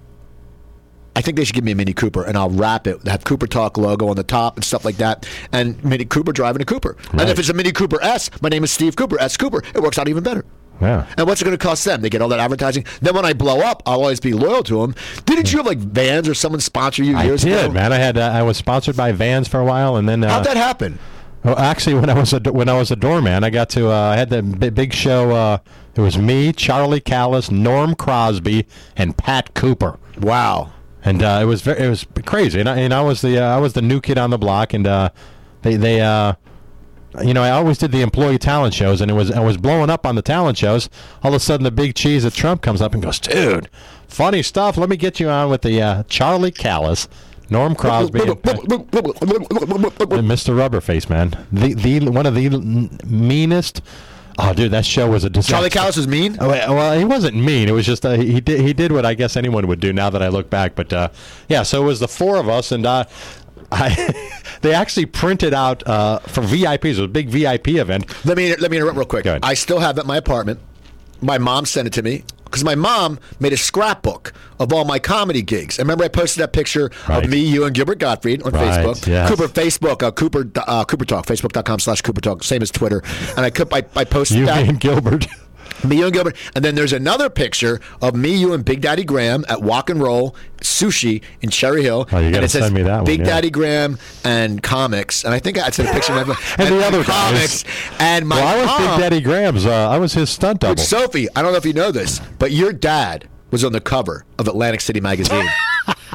I think they should give me a Mini Cooper, and I'll wrap it, have Cooper Talk logo on the top and stuff like that, and Mini Cooper driving a Cooper. And Right. if it's a Mini Cooper S, my name is Steve Cooper, S Cooper, it works out even better. Yeah. And what's it going to cost them? They get all that advertising. Then when I blow up, I'll always be loyal to them. Didn't you have like Vans or someone sponsor you I years did, ago? man. I had uh, I was sponsored by Vans for a while, and then uh, How'd that happen? Well, actually, when I was a when I was a doorman, I got to uh, I had the bi- big show. Uh, it was me, Charlie Callis, Norm Crosby, and Pat Cooper, Wow. and uh, it was very, it was crazy. And I, and I was the uh, I was the new kid on the block, and uh, they they uh, you know I always did the employee talent shows, and it was I was blowing up on the talent shows. All of a sudden, the big cheese at Trump comes up and goes, "Dude, funny stuff. Let me get you on with the uh, Charlie Callis." Norm Crosby and, Pat- and Mister Rubberface, man. The the one of the n- meanest. Oh, dude, that show was a disaster. Charlie Callis was mean? Oh, well, well, he wasn't mean. It was just uh, he did he did what I guess anyone would do. Now that I look back, but uh, yeah, so it was the four of us, and uh, I they actually printed out uh, for V I Ps. It was a big V I P event. Let me let me interrupt real quick. Go ahead. I still have it in my apartment. My mom sent it to me because my mom made a scrapbook of all my comedy gigs. And remember, I posted that picture Right. of me, you, and Gilbert Gottfried on Right, Facebook. yes. Cooper Facebook, uh, Cooper uh, Cooper Talk, Facebook dot com slash Cooper Talk, same as Twitter. And I could I, I posted You that. and Gilbert. Me, you, and Gilbert. And then there's another picture of me, you, and Big Daddy Graham at Walk and Roll Sushi in Cherry Hill. Oh, you and gotta it says send me that one, Big yeah. Daddy Graham and comics. And I think I said a picture of my And the other guys. comics. And my Well, I was mom, Big Daddy Graham's. Uh, I was his stunt double. with Sophie, I don't know if you know this, but your dad was on the cover of Atlantic City Magazine.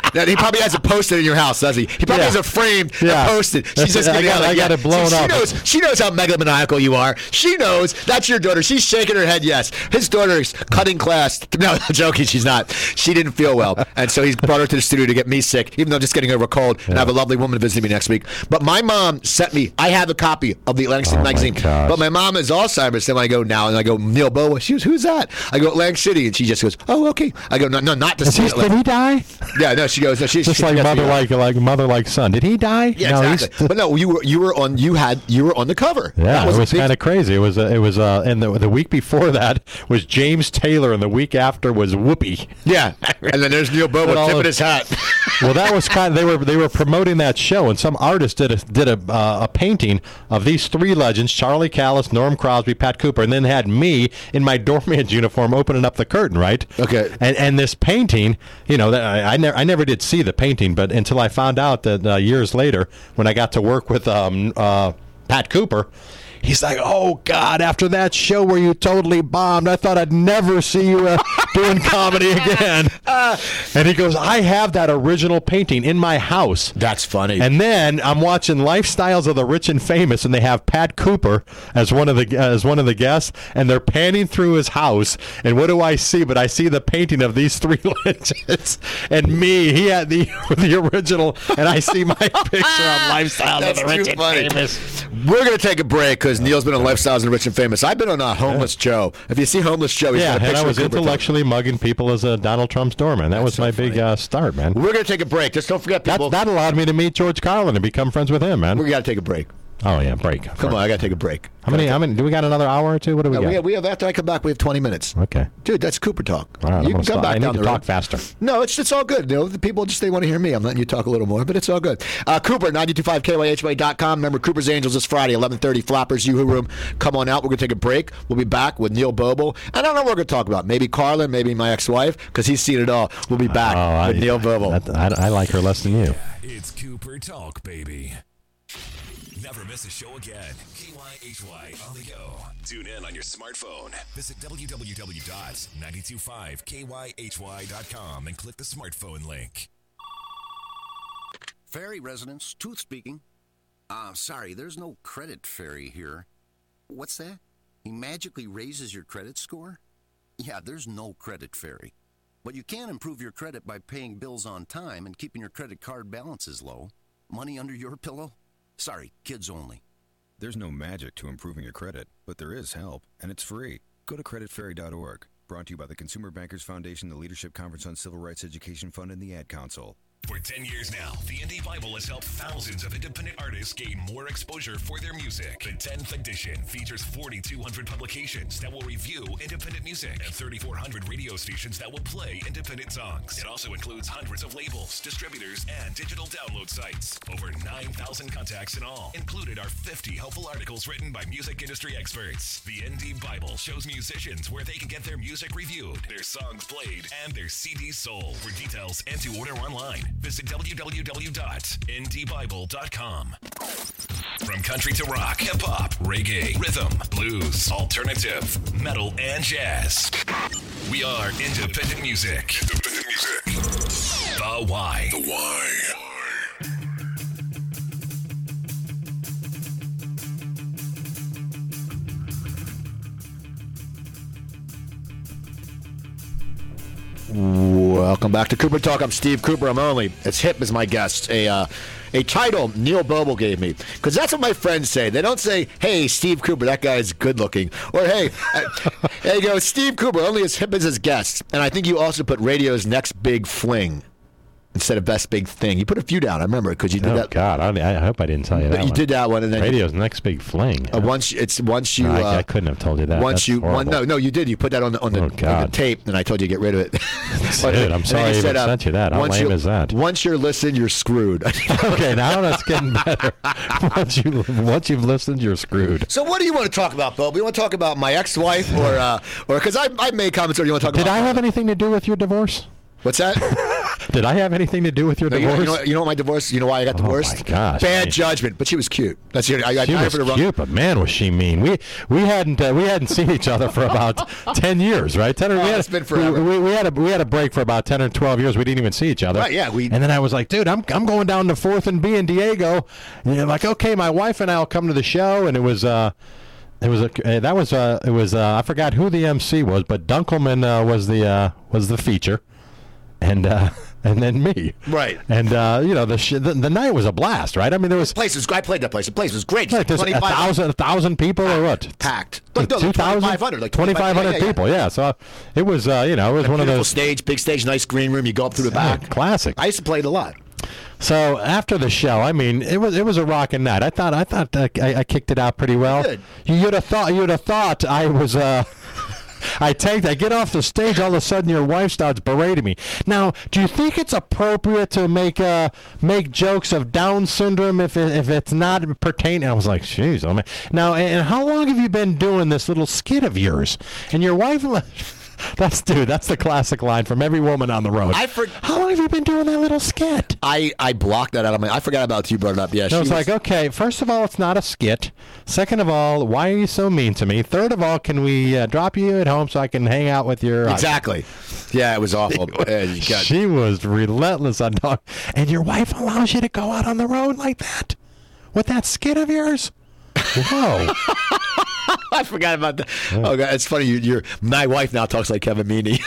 That he probably has it posted in your house, does he? He probably Yeah. has it framed Yeah. and posted. She's just I getting got- out. Like, I got yeah. it blown she, she up. knows. She knows how megalomaniacal you are. She knows that's your daughter. She's shaking her head. Yes, his daughter is cutting class. No, joking. She's not. She didn't feel well, and so he's brought her to the studio to get me sick. Even though I'm just getting over a cold, and I have a lovely woman visiting me next week. But my mom sent me. I have a copy of the Atlantic City Oh, my magazine. gosh. But my mom is Alzheimer's. So I go now, and I go Neil Bobo. She goes, "Who's that?" I go Atlantic City, and she just goes, "Oh, okay." I go, "No, no, not to Is see he, it." did he die? Yeah, no. She goes, "No, she, Just she like yes, mother, we are. like like mother, like son. Did he die? Yeah, no, exactly. he's- But no, you were you were on you had you were on the cover. Yeah, That it a was big- kind of crazy. It was uh, it was uh, and the the week before that was James Taylor, and the week after was Whoopi. Yeah, and then there's Neil Bobo And all tipping of- his hat. Well, that was kind of they were they were promoting that show, and some artist did a did a uh, a painting of these three legends: Charlie Callis, Norm Crosby, Pat Cooper, and then had me in my doorman's uniform opening up the curtain, right? Okay. And and this painting, you know, that I, I never I never did see the painting, but until I found out that uh, years later when I got to work with um uh Pat Cooper. He's like, oh, God, after that show where you totally bombed, I thought I'd never see you uh, doing comedy again. And he goes, I have that original painting in my house. That's funny. And then I'm watching Lifestyles of the Rich and Famous, and they have Pat Cooper as one of the as one of the guests, and they're panning through his house. And what do I see? But I see the painting of these three legends, and me. He had the the original, and I see my picture on Lifestyles That's of the Rich too and funny. Famous. We're going to take a break because Neil's been on Lifestyles and Rich and Famous. I've been on uh, Homeless Joe. If you see Homeless Joe, he's Yeah, got a and picture I was of Cooper intellectually mugging people as a Donald Trump's doorman. That was so my big funny. uh, start, man. We're going to take a break. Just don't forget, That, people. that allowed me to meet George Carlin and become friends with him, man. we got to take a break. Oh yeah, break. Come on, I got to take a break. How many? How many? Do we got another hour or two? What do we Uh, got? we, have, we have after I come back, we have twenty minutes. Okay. Dude, that's Cooper talk. All right, you I'm can gonna come stop. back I need down to the talk road. faster. No, it's it's all good. You know, the people just they want to hear me. I'm letting you talk a little more, but it's all good. Uh, Cooper, nine two five K Y H Y dot com. Remember, Cooper's Angels this Friday, eleven thirty, Flappers, Yoo-Hoo Room. Come on out. We're going to take a break. We'll be back with Neil Bobo. And I don't know what we're going to talk about. Maybe Carlin, maybe my ex-wife, because he's seen it all. We'll be back Oh, with I, Neil Bobo. that- I, I like her less than you. It's Cooper Talk, baby. Never miss a show again. K Y H Y on the go. Tune in on your smartphone. Visit w w w dot nine two five K Y H Y dot com and click the smartphone link. Ferry residents, Tooth speaking. Uh, sorry, there's no credit fairy here. What's that? He magically raises your credit score? Yeah, there's no credit fairy. But you can improve your credit by paying bills on time and keeping your credit card balances low. Money under your pillow? Sorry, kids only. There's no magic to improving your credit, but there is help, and it's free. Go to credit fairy dot org. Brought to you by the Consumer Bankers Foundation, the Leadership Conference on Civil Rights Education Fund, and the Ad Council. For ten years now, the Indie Bible has helped thousands of independent artists gain more exposure for their music. The tenth edition features forty-two hundred publications that will review independent music and thirty-four hundred radio stations that will play independent songs. It also includes hundreds of labels, distributors, and digital download sites. Over nine thousand contacts in all. Included are fifty helpful articles written by music industry experts. The Indie Bible shows musicians where they can get their music reviewed, their songs played, and their C Ds sold. For details and to order online, visit w w w dot indie bible dot com. From country to rock, hip hop, reggae, rhythm, blues, alternative, metal, and jazz, we are independent music. Independent music. The Why. The Why. Welcome back to Cooper Talk. I'm Steve Cooper. I'm only as hip as my guest. A uh, a title Neil Bobo gave me, because that's what my friends say. They don't say, "Hey, Steve Cooper, that guy's good looking," or "Hey, uh, there you go, Steve Cooper, only as hip as his guest." And I think you also put radio's next big fling instead of best big thing. You put a few down. I remember because you did Oh that. God, I, I hope I didn't tell you But that. you one. did that one, and then Radio's next big fling. Uh, once it's once you. No, I, uh, I couldn't have told you that. Once That's you, one, horrible. no, no, you did. You put that on the on the, Oh, on the God. tape, and I told you to get rid of it. But- Dude, I'm and then sorry he I said, even uh, sent you that. How once lame you- is that? Once you're listened, you're screwed. Okay, now that's getting better. once you once you've listened, you're screwed. So, what do you want to talk about, Bob? You want to talk about my ex-wife, or uh, or because I I made comments, or you want to talk Did about? I have anything to do with your divorce? What's that? Did I have anything to do with your No, you, know, divorce? you, know, you know what my divorce? You know why I got Oh, divorced? my gosh, Bad man. judgment, but she was cute. That's the I, I, She I was for the wrong- cute, but man, was she mean. We we hadn't uh, we hadn't seen each other for about ten years, right? Ten or, Oh, we had, it's been forever. We, we had a we had a break for about ten or twelve years. We didn't even see each other. Right, yeah, we- and then I was like, dude, I'm I'm going down to Fourth and B in Diego, and you're like, okay, my wife and I'll come to the show, and it was. Uh, It was a uh, that was uh it was uh, I forgot who the M C was, but Dunkelman uh, was the uh, was the feature, and uh, and then me. Right. And uh, you know the, sh- the the night was a blast, right? I mean there was place was I played that place. The place was great. like there's a twenty-five thousand a thousand people or what? packed. Like, no, Two like thousand, twenty-five hundred, like twenty-five hundred yeah, yeah, people. Yeah. So it was uh, you know it was one of Beautiful those stage, big stage, nice green room. You go up through the Yeah, back. classic. I used to play it a lot. So after the show, I mean, it was it was a rocking night. I thought I thought uh, I, I kicked it out pretty well. Good. You'd have thought you'd have thought I was. Uh, I take I get off the stage. All of a sudden, your wife starts berating me. Now, do you think it's appropriate to make uh, make jokes of Down syndrome if it, if it's not pertaining? I was like, jeez, oh man. Now, and how long have you been doing this little skit of yours? And your wife. That's dude. That's the classic line from every woman on the road. I for- How long have you been doing that little skit? I, I blocked that out of my. I forgot about it. You brought it up. Yeah, I she was like, okay, first of all, it's not a skit. Second of all, why are you so mean to me? Third of all, can we uh, drop you at home so I can hang out with your... exactly. Yeah, it was awful. Uh, you got- She was relentless on dog. And your wife allows you to go out on the road like that? With that skit of yours? Whoa. I forgot about that. Oh, God, it's funny. You, you're my wife now talks like Kevin Meaney.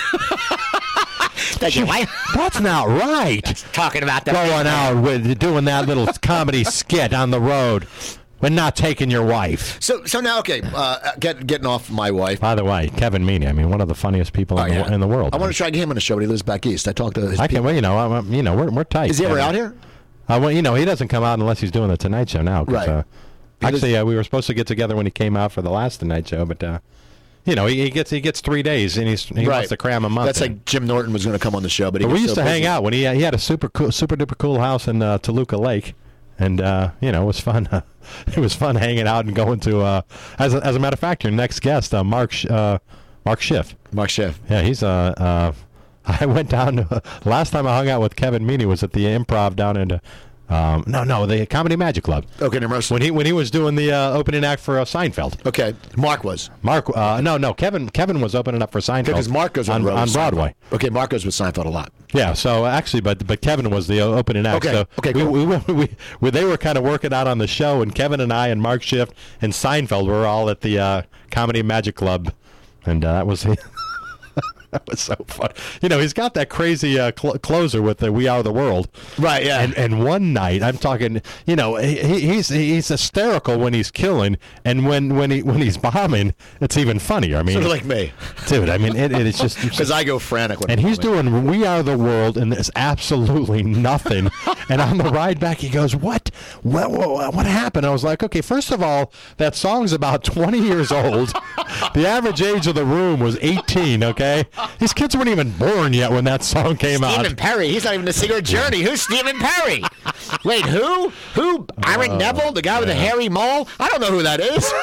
That's your wife That's not right. talking about that. Going out with doing that little comedy skit on the road when not taking your wife. So, so now, okay, uh, get, getting off my wife. By the way, Kevin Meaney, I mean, one of the funniest people Oh, in, yeah. the, in the world. I want to try to get him on the show, but he lives back east. I talked to his I people. can, well, you know, I'm, I'm- you know, we're we're tight. Is he ever Yeah. out here? Uh, well, you know, he doesn't come out unless he's doing the Tonight Show now. 'cause, Right. Uh, Because- actually, uh, we were supposed to get together when he came out for the last Tonight Show, but uh, you know, he, he gets he gets three days and he's he wants to cram a month. That's in. like Jim Norton was going to come on the show, but he But we gets used so to hang busy. out when he he had a super cool, super duper cool house in uh, Toluca Lake, and uh, you know, it was fun. It was fun hanging out and going to. Uh, as a, as a matter of fact, your next guest, uh, Mark Sh- uh, Mark Schiff. Mark Schiff. Yeah, he's uh, uh I went down to, last time I hung out with Kevin Meaney was at the Improv down in um no no the Comedy Magic Club. Okay, now Mercer. When he when he was doing the uh, opening act for uh, Seinfeld. Okay, Mark was. Mark uh, no no Kevin Kevin was opening up for Seinfeld. Because Mark goes on, on, the road on with Broadway. Seinfeld. Okay, Mark goes with Seinfeld a lot. Yeah, so actually, but but Kevin was the opening act. Okay, So okay, we, cool. we, we, we, we they were kind of working out on the show, and Kevin and I and Mark Schiff and Seinfeld were all at the uh, Comedy Magic Club, and uh, that was that was so fun. You know, he's got that crazy uh, cl- closer with the "We Are the World." Right, yeah. And and one night, I'm talking. You know, he, he's he's hysterical when he's killing, and when when he when he's bombing, it's even funnier. I mean, Sort of like me. dude. I mean, it, it's just it's Because just- I go frantic when and I'm he's bombing. doing "We Are the World," and there's absolutely nothing. And on the ride back, he goes, "What? What? What, what happened?" I was like, "Okay, first of all, that song's about twenty years old. The average age of the room was eighteen. Okay, these kids weren't even born yet when that song came Stephen out." Perry. He's not even the singer of Journey. Who's Stephen Perry? Wait, who? Who? Aaron Neville, the guy with the hairy mole? I don't know who that is.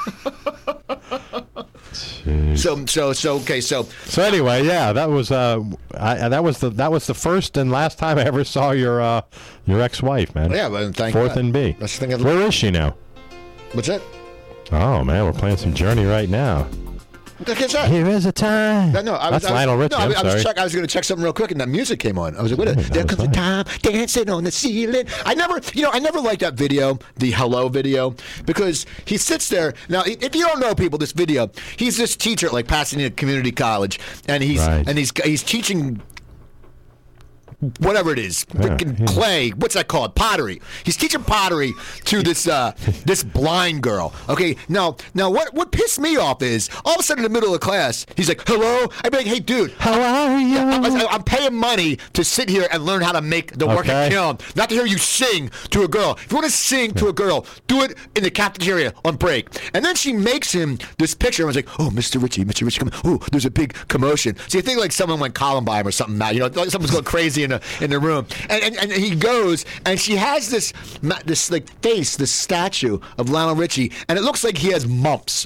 so, so, so, okay, so. So anyway, yeah, that was uh, I, that was the that was the first and last time I ever saw your uh, your ex-wife, man. Yeah, well, thank Fourth God. and B. That's the thing I've- Where is she now? What's that? Oh man, we're playing some Journey right now. What is that? Here is a time. No, no, I was, That's I was, Lionel Richie. No, I was, I'm I was, sorry. check, I was going to check something real quick, and that music came on. I was like, "What? Oh, is, there that comes was the time dancing on the ceiling." I never, you know, I never liked that video, the Hello video, because he sits there. Now, if you don't know people, this video, he's this teacher at like Pasadena Community College, and he's Right. and he's he's teaching. Whatever it is, Yeah, freaking yeah. clay. What's that called? Pottery. He's teaching pottery to this uh, this blind girl. Okay, now now what what pissed me off is all of a sudden in the middle of class, he's like, "Hello." I'd be like, "Hey, dude, How are you? I, I'm paying money to sit here and learn how to make the work at Okay. kiln, not to hear you sing to a girl. If you want to sing to a girl, do it in the cafeteria on break." And then she makes him this picture. I was like, "Oh, Mister Richie, Mister Richie, come on. Oh, there's a big commotion." So you think like someone went Columbine or something. Now, you know, like someone's going crazy in the in the room, and, and and he goes, and she has this this like face, this statue of Lionel Richie, and it looks like he has mumps.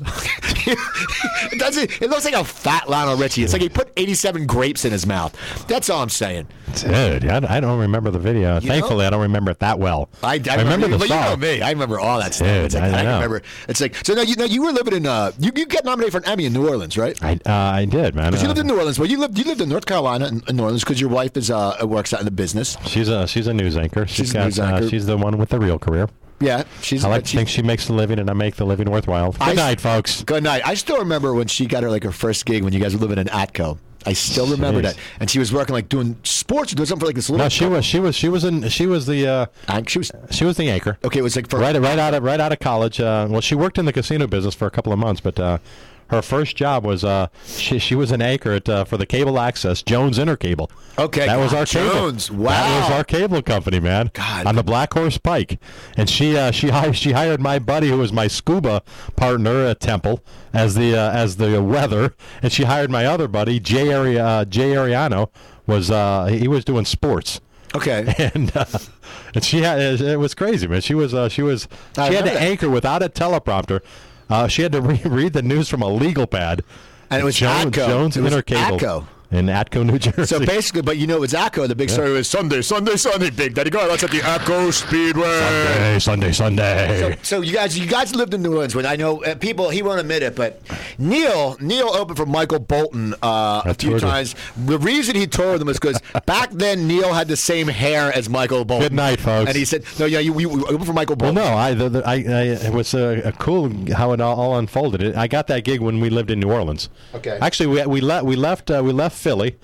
it doesn't. It looks like a fat Lionel Richie. It's like he put eighty-seven grapes in his mouth. That's all I'm saying. Dude, I, I don't remember the video. You Thankfully, know? I don't remember it that well. I, I, I remember, remember the but song. You know me. I remember all that stuff. Dude, it's like, I, I, I know. remember. It's like so. Now you know you were living in. Uh, you you got nominated for an Emmy in New Orleans, right? I uh, I did, man. But you Uh, lived in New Orleans. Well, you lived you lived in North Carolina in, in New Orleans because your wife is uh works out in the business. She's a she's a news anchor. She's, She's a got, news anchor. Uh, she's the one with the real career. Yeah, she's. I like to she, think she makes the living, and I make the living worthwhile. Good I, night, folks. Good night. I still remember when she got her like her first gig when you guys were living in Atco. I still remember Jeez. that, and she was working like doing sports, or doing something for like this little. No, she was she was she was in she was the uh, And she was she was the anchor. okay. It was like for Right right out of right out of college. Uh, well, she worked in the casino business for a couple of months, but uh, her first job was uh, she she was an anchor at, uh, for the cable access Jones Intercable. Okay, that was God, our Jones. cable. Wow, that was our cable company, man. God. On the Black Horse Pike, and she uh, she hired she hired my buddy who was my scuba partner at Temple as the uh, as the weather, and she hired my other buddy Jay Ari- uh, Jay Ariano was uh, he was doing sports. Okay. And uh, and she had it was crazy, man. She was uh, she was I she had to remember that. anchor without a teleprompter. Uh, she had to re- read the news from a legal pad. And it was Jones, Atco. Jones It was Intercable Atco. in Atco, New Jersey. So basically, but you know, it was Atco. The big story was Sunday, Sunday, Sunday, Big Daddy God. That's at the Atco Speedway. Sunday, Sunday, Sunday. So, so you guys, you guys lived in New Orleans. When I know uh, people, he won't admit it, but Neil, Neil opened for Michael Bolton uh, a few toured with- times. The reason he toured with them is because back then Neil had the same hair as Michael Bolton. Good night, folks. And he said, "No, yeah, you, you, you opened for Michael Well, Bolton." no, I, the, the, I, I it was uh, a cool how it all, all unfolded. It, I got that gig when we lived in New Orleans. Okay. Actually, we we, le- we left uh, we left Philly,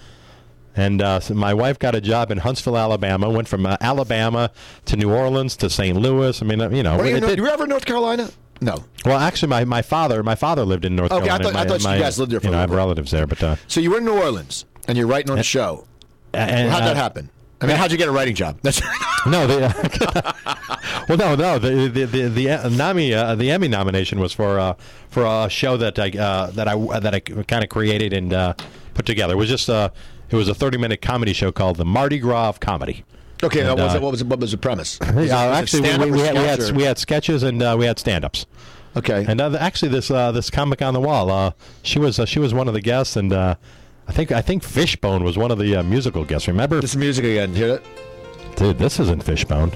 and uh, so my wife got a job in Huntsville, Alabama. Went from uh, Alabama to New Orleans to Saint Louis. I mean, uh, you know, Were you, it in North- did- you were ever in North Carolina? No. well, actually, my, my father my father lived in North Okay, I Carolina. thought- I My- thought you my, guys lived there for you a know, I have little bit. relatives there, but uh, So you were in New Orleans, and you're writing on a show. and, How'd uh, that happen? I mean, how'd you get a writing job? That's No, the, uh, well, no, no. The the the the, uh, Nami, uh, the Emmy nomination was for uh, for a show that I uh, that I that I kind of created and uh, put together. It was just uh, it was a thirty minute comedy show called the Mardi Gras of Comedy. okay. And, now, what, was uh, it, what was it, what was the premise? Was Uh, it- was it actually, we, stand-up we, or had, we had sketch or- we had sketches and uh, we had stand ups. Okay. And uh, actually, this uh, this comic on the wall, uh, she was uh, she was one of the guests, and uh, I think I think Fishbone was one of the uh, musical guests. Remember? This is music again. Hear it? Dude, this isn't Fishbone.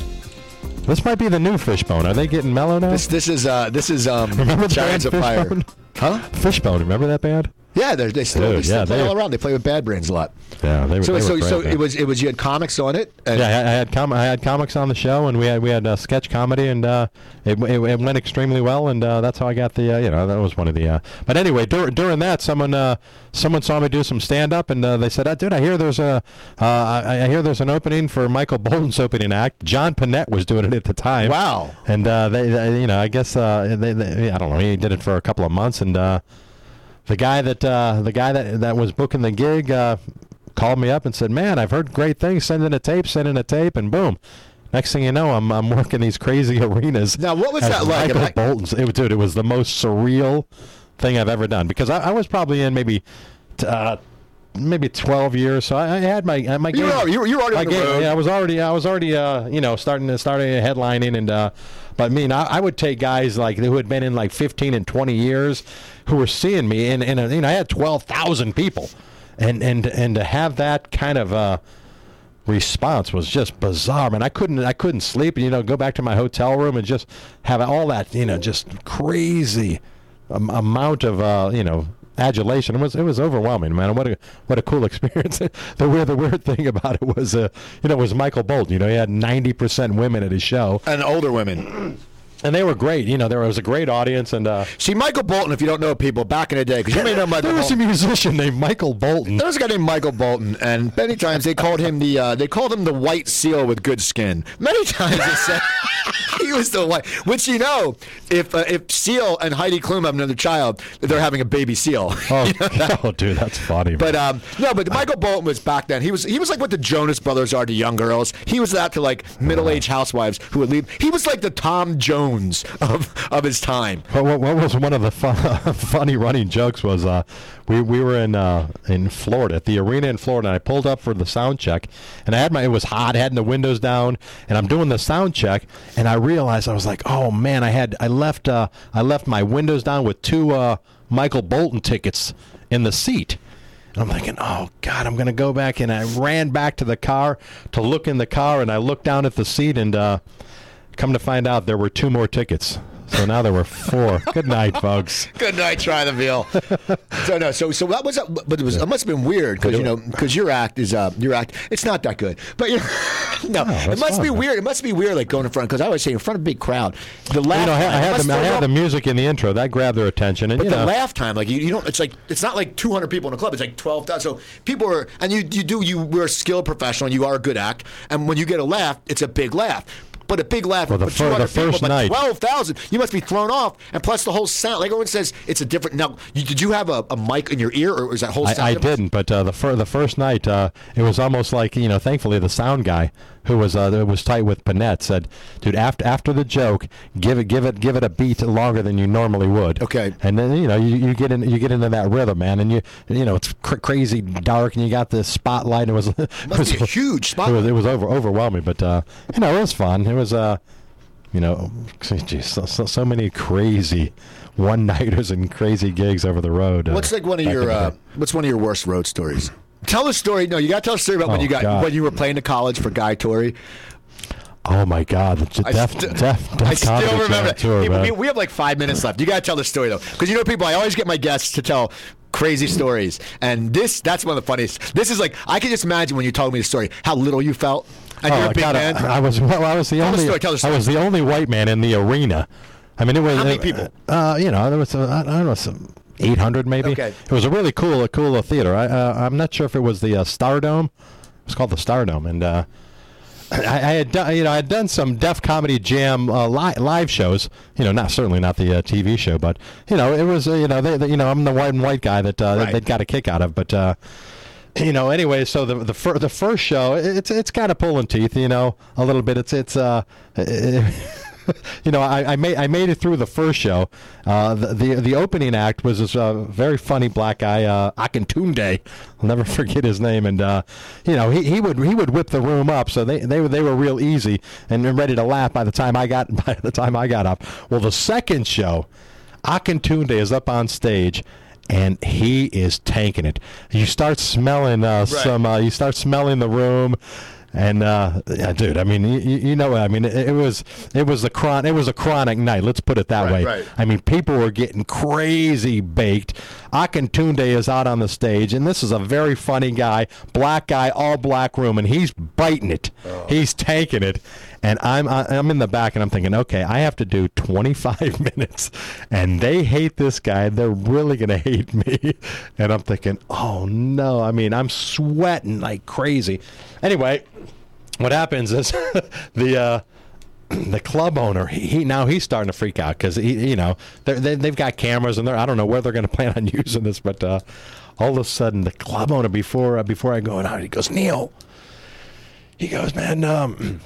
This might be the new Fishbone. Are they getting mellow now? This this is uh this is um Remember the Chariots of band Fire. Fishbone? Huh? Fishbone. Remember that band? Yeah, they're, they still, Dude, they still yeah, play they- all around. They play with Bad Brains a lot. Yeah, they were. So they so were great, so man. it was it was you had comics on it. And Yeah, I, I had com- I had comics on the show, and we had we had uh, sketch comedy, and uh, it, it it went extremely well, and uh, that's how I got the uh, you know that was one of the. Uh, but anyway, dur- during that, someone uh, someone saw me do some stand up, and uh, they said, oh, "Dude, I hear there's a uh, I, I hear there's an opening for Michael Bolton's opening act." John Panette was doing it at the time. Wow. And uh, they, they you know I guess uh, they, they I don't know he did it for a couple of months, and uh, the guy that uh, the guy that that was booking the gig. Uh, called me up and said, "Man, I've heard great things. Send in a tape, send in a tape," and boom. Next thing you know, I'm I'm working these crazy arenas. Now, what was as that like? Michael I- Bolton's. It, dude, it was the most surreal thing I've ever done because I, I was probably in maybe uh, maybe twelve years. So I, I had my uh, my You were game- al- you were- you were already my on the game- road. Yeah, I was already I was already uh, you know starting to starting headlining and. Uh, But I mean, I, I would take guys like who had been in like fifteen and twenty years, who were seeing me, and, and you know, I had twelve thousand people, and and and to have that kind of uh, response was just bizarre, man. I couldn't I couldn't sleep, and you know, go back to my hotel room and just have all that, you know, just crazy um, amount of uh, you know. adulation. It was it was overwhelming, man. What a what a cool experience. the weird the weird thing about it was, uh, you know, it was Michael Bolton. You know, he had ninety percent women at his show, and older women, and they were great. You know, there was a great audience. And uh, see, Michael Bolton, if you don't know people back in the day, because you may know Michael. there was Bolton. a musician named Michael Bolton. There was a guy named Michael Bolton, and many times they called him the uh, they called him the white seal with good skin. Many times they said he he was the one. Which, you know, if uh, if Seal and Heidi Klum have another child, they're having a baby Seal. Oh, you know that? oh dude, that's funny. But um, no, but Michael Bolton was back then. He was he was like what the Jonas Brothers are to young girls. He was that to like middle-aged housewives who would leave. He was like the Tom Jones of of his time. What, what, what was one of the fun, funny running jokes was uh, we we were in uh, in Florida at the arena in Florida, and I pulled up for the sound check, and I had my it was hot, I had the windows down, and I'm doing the sound check, and I realized I was like, oh man, I had I left uh, I left my windows down with two uh, Michael Bolton tickets in the seat. And I'm thinking, oh, God, I'm going to go back. And I ran back to the car to look in the car, and I looked down at the seat, and uh, come to find out there were two more tickets. So now there were four. Good night, folks. Good night, try the veal. so no, so so that was, but it was it must have been weird because you know because your act is uh your act it's not that good, but you know, no, No, it that's must fun, be man. weird. It must be weird like going in front because I always say in front of a big crowd. The laugh, You know, I had, I time, it had, must the, I throw had up- the music in the intro. That grabbed their attention. And, But you the know, laugh time, like you, you don't. It's like it's not like two hundred people in a club. It's like twelve thousand. So people are, and you you do you. We're a skilled professional. and You are a good act, and when you get a laugh, it's a big laugh. But a big laugh Well, the for fir- two hundred the first people, but night- twelve thousand, you must be thrown off. And plus the whole sound, like everyone says, it's a different. Now, you, did you have a, a mic in your ear, or was that whole sound? I, I different? didn't, but uh, the fir- the first night, uh, it was almost like, you know, thankfully the sound guy who was uh, was tight with Panette said, "Dude, after after the joke, give it give it give it a beat longer than you normally would." Okay. And then you know you, you get in you get into that rhythm, man, and you you know it's cr- crazy dark, and you got the spotlight. And it was it Must was be a huge It spotlight. was, it was over overwhelming, but uh, you know it was fun. It was uh, you know, geez, so, so so many crazy one-nighters and crazy gigs over the road. Uh, What's like one of back your in the uh, day. what's one of your worst road stories? Tell a story. No, you got to tell a story about when Oh, you got God. when you were playing to college for Guy Torrey. Oh my God! The I Def, st- Def, Def I still Comedy remember Jam that. tour, Hey, man. we, we have like five minutes left. You got to tell the story though, because you know people. I always get my guests to tell crazy stories, and this—that's one of the funniest. This is like I can just imagine when you told me the story how little you felt, and Oh, you're a big God, man. I, I was well. I was the Tell the only. story, tell the I story. was the only white man in the arena. I mean, it was How many uh, people? Uh, you know, there was uh, I don't know some eight hundred maybe. Okay. It was a really cool, a cool uh, theater. I, uh, I'm not sure if it was the uh, Stardome. It was called the Stardome, and uh, I, I had done, you know, I had done some Def Comedy Jam uh, li- live shows. You know, not certainly not the uh, T V show, but you know, it was uh, you know, they, they, you know, I'm the white and white guy that uh, Right. that got a kick out of, but. Uh, You know, anyway, so the the, fir- the first show, it's it's kind of pulling teeth, you know, a little bit. It's it's uh, you know, I, I made I made it through the first show. Uh, the, the the opening act was this uh, very funny black guy, uh, Akintunde. I'll never forget his name, and uh, you know, he, he would he would whip the room up, so they they were they were real easy and ready to laugh by the time I got by the time I got up. Well, the second show, Akintunde is up on stage. And he is tanking it. You start smelling uh, some. Uh, you start smelling the room, and uh, yeah, dude. I mean, you, you know, I mean, it, it was it was a chron. It was a chronic night. Let's put it that Right, way. right. I mean, people were getting crazy baked. Akintunde is out on the stage, and this is a very funny guy, black guy, all black room, and he's biting it. He's tanking it. And I'm I'm in the back, and I'm thinking, okay, I have to do twenty-five minutes, and they hate this guy. They're really gonna hate me, and I'm thinking, oh no. I mean, I'm sweating like crazy. Anyway, what happens is the uh, the club owner, he, he now he's starting to freak out because he, you know, they're, they they've got cameras, and they're I don't know where they're gonna plan on using this, but uh, all of a sudden, the club owner before uh, before I go out, he goes, Neil. He goes, man. Um,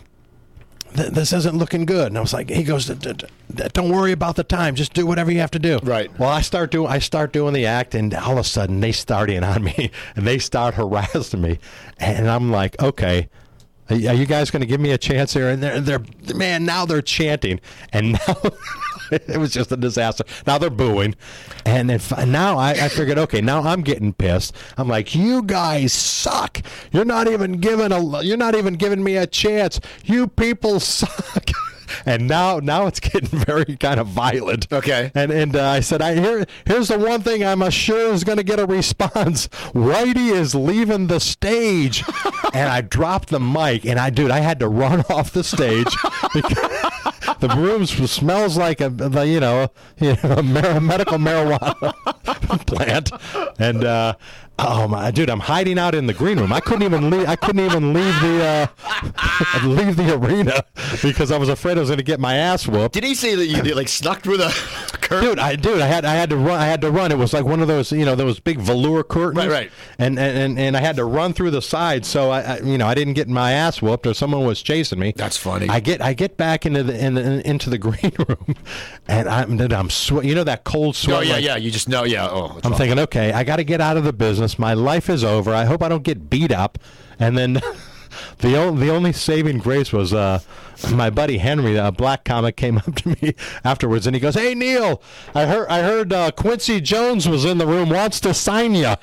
This isn't looking good, and I was like, he goes, "Don't worry about the time. Just do whatever you have to do." Right. Well, I start doing, I start doing the act, and all of a sudden they start in on me, and they start harassing me, and I'm like, okay, are you guys going to give me a chance here? And they're, they're, man, now they're chanting, and now it was just a disaster. Now they're booing, and if, now I, I figured, okay, now I'm getting pissed. I'm like, you guys suck. You're not even giving a, you're not even giving me a chance. You people suck. And now, now it's getting very kind of violent. Okay. And and uh, I said, I here, here's the one thing I'm sure is going to get a response. Whitey is leaving the stage, and I dropped the mic, and I, dude, I had to run off the stage because the room smells like a, the, you know, you know, a mar- medical marijuana plant, and uh, Oh my dude, I'm hiding out in the green room. I couldn't even leave. I couldn't even leave the uh, leave the arena because I was afraid I was going to get my ass whooped. Did he say that you like snuck through the curtain? Dude, I dude, I had I had to run. I had to run. It was like one of those, you know, those big velour curtains. Right, right. And and, and, and I had to run through the side, so I, I, you know, I didn't get my ass whooped or someone was chasing me. That's funny. I get I get back into the, in the into the green room, and I'm dude, I'm sweat. You know that cold sweat. Oh yeah, like, yeah. You just know, yeah. Oh, I'm thinking, okay, I got to get out of the business. My life is over. I hope I don't get beat up. And then the only the only saving grace was uh, my buddy Henry, a black comic, came up to me afterwards, and he goes, "Hey Neil, I heard I heard uh, Quincy Jones was in the room, wants to sign you."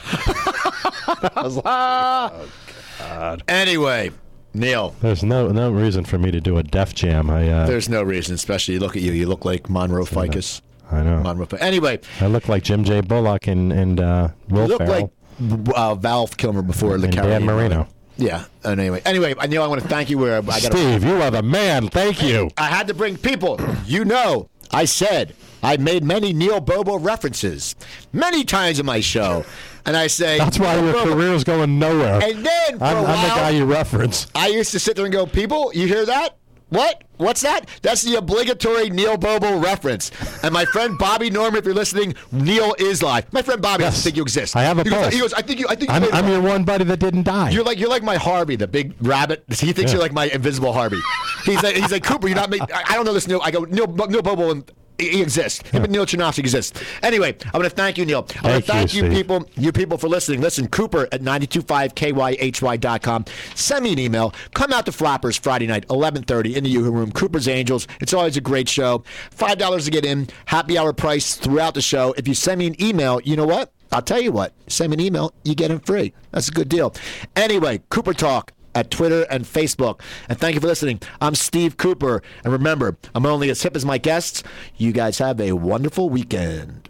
I was like, oh, God. Anyway, Neil. There's no no reason for me to do a Def Jam. I uh, There's no reason, especially you look at you. You look like Monroe Ficus. I know. Monroe. Anyway, I look like Jim J. Bullock and and uh, Will you look Ferrell like uh, Val Kilmer before the and Caribbean. Dan Marino. Yeah. And anyway, anyway, I know I want to thank you. Where I got Steve, you are the man. Thank you. I had to bring people. You know, I said I made many Neil Bobo references many times in my show, and I say that's why your Bobo. career's going nowhere. And then for I'm, a I'm while, the guy you reference. I used to sit there and go, "People, you hear that? What? What's that?" That's the obligatory Neil Bobo reference. And my friend Bobby Norman, if you're listening, Neil is live. My friend Bobby Yes. doesn't think you exist. I have a he goes, pulse. he goes, I think you. I think you I'm, made I'm it. your one buddy that didn't die. You're like you're like my Harvey, the big rabbit. He thinks Yeah. you're like my invisible Harvey. He's like he's like Cooper. You're not. Make, I I don't know this Neil. I go Neil Neil Bobo and. He exists. Him and Neil Chernofsky exists. Anyway, I want to thank you, Neil. I want to Thank thank you, you, Steve. people, you people for listening. Listen, Cooper at nine two five K Y H Y dot com. Send me an email. Come out to Flappers Friday night, eleven thirty in the Yoo-Hoo Room. Cooper's Angels. It's always a great show. five dollars to get in. Happy hour price throughout the show. If you send me an email, you know what? I'll tell you what. Send me an email. You get it free. That's a good deal. Anyway, Cooper Talk at Twitter and Facebook. And thank you for listening. I'm Steve Cooper. And remember, I'm only as hip as my guests. You guys have a wonderful weekend.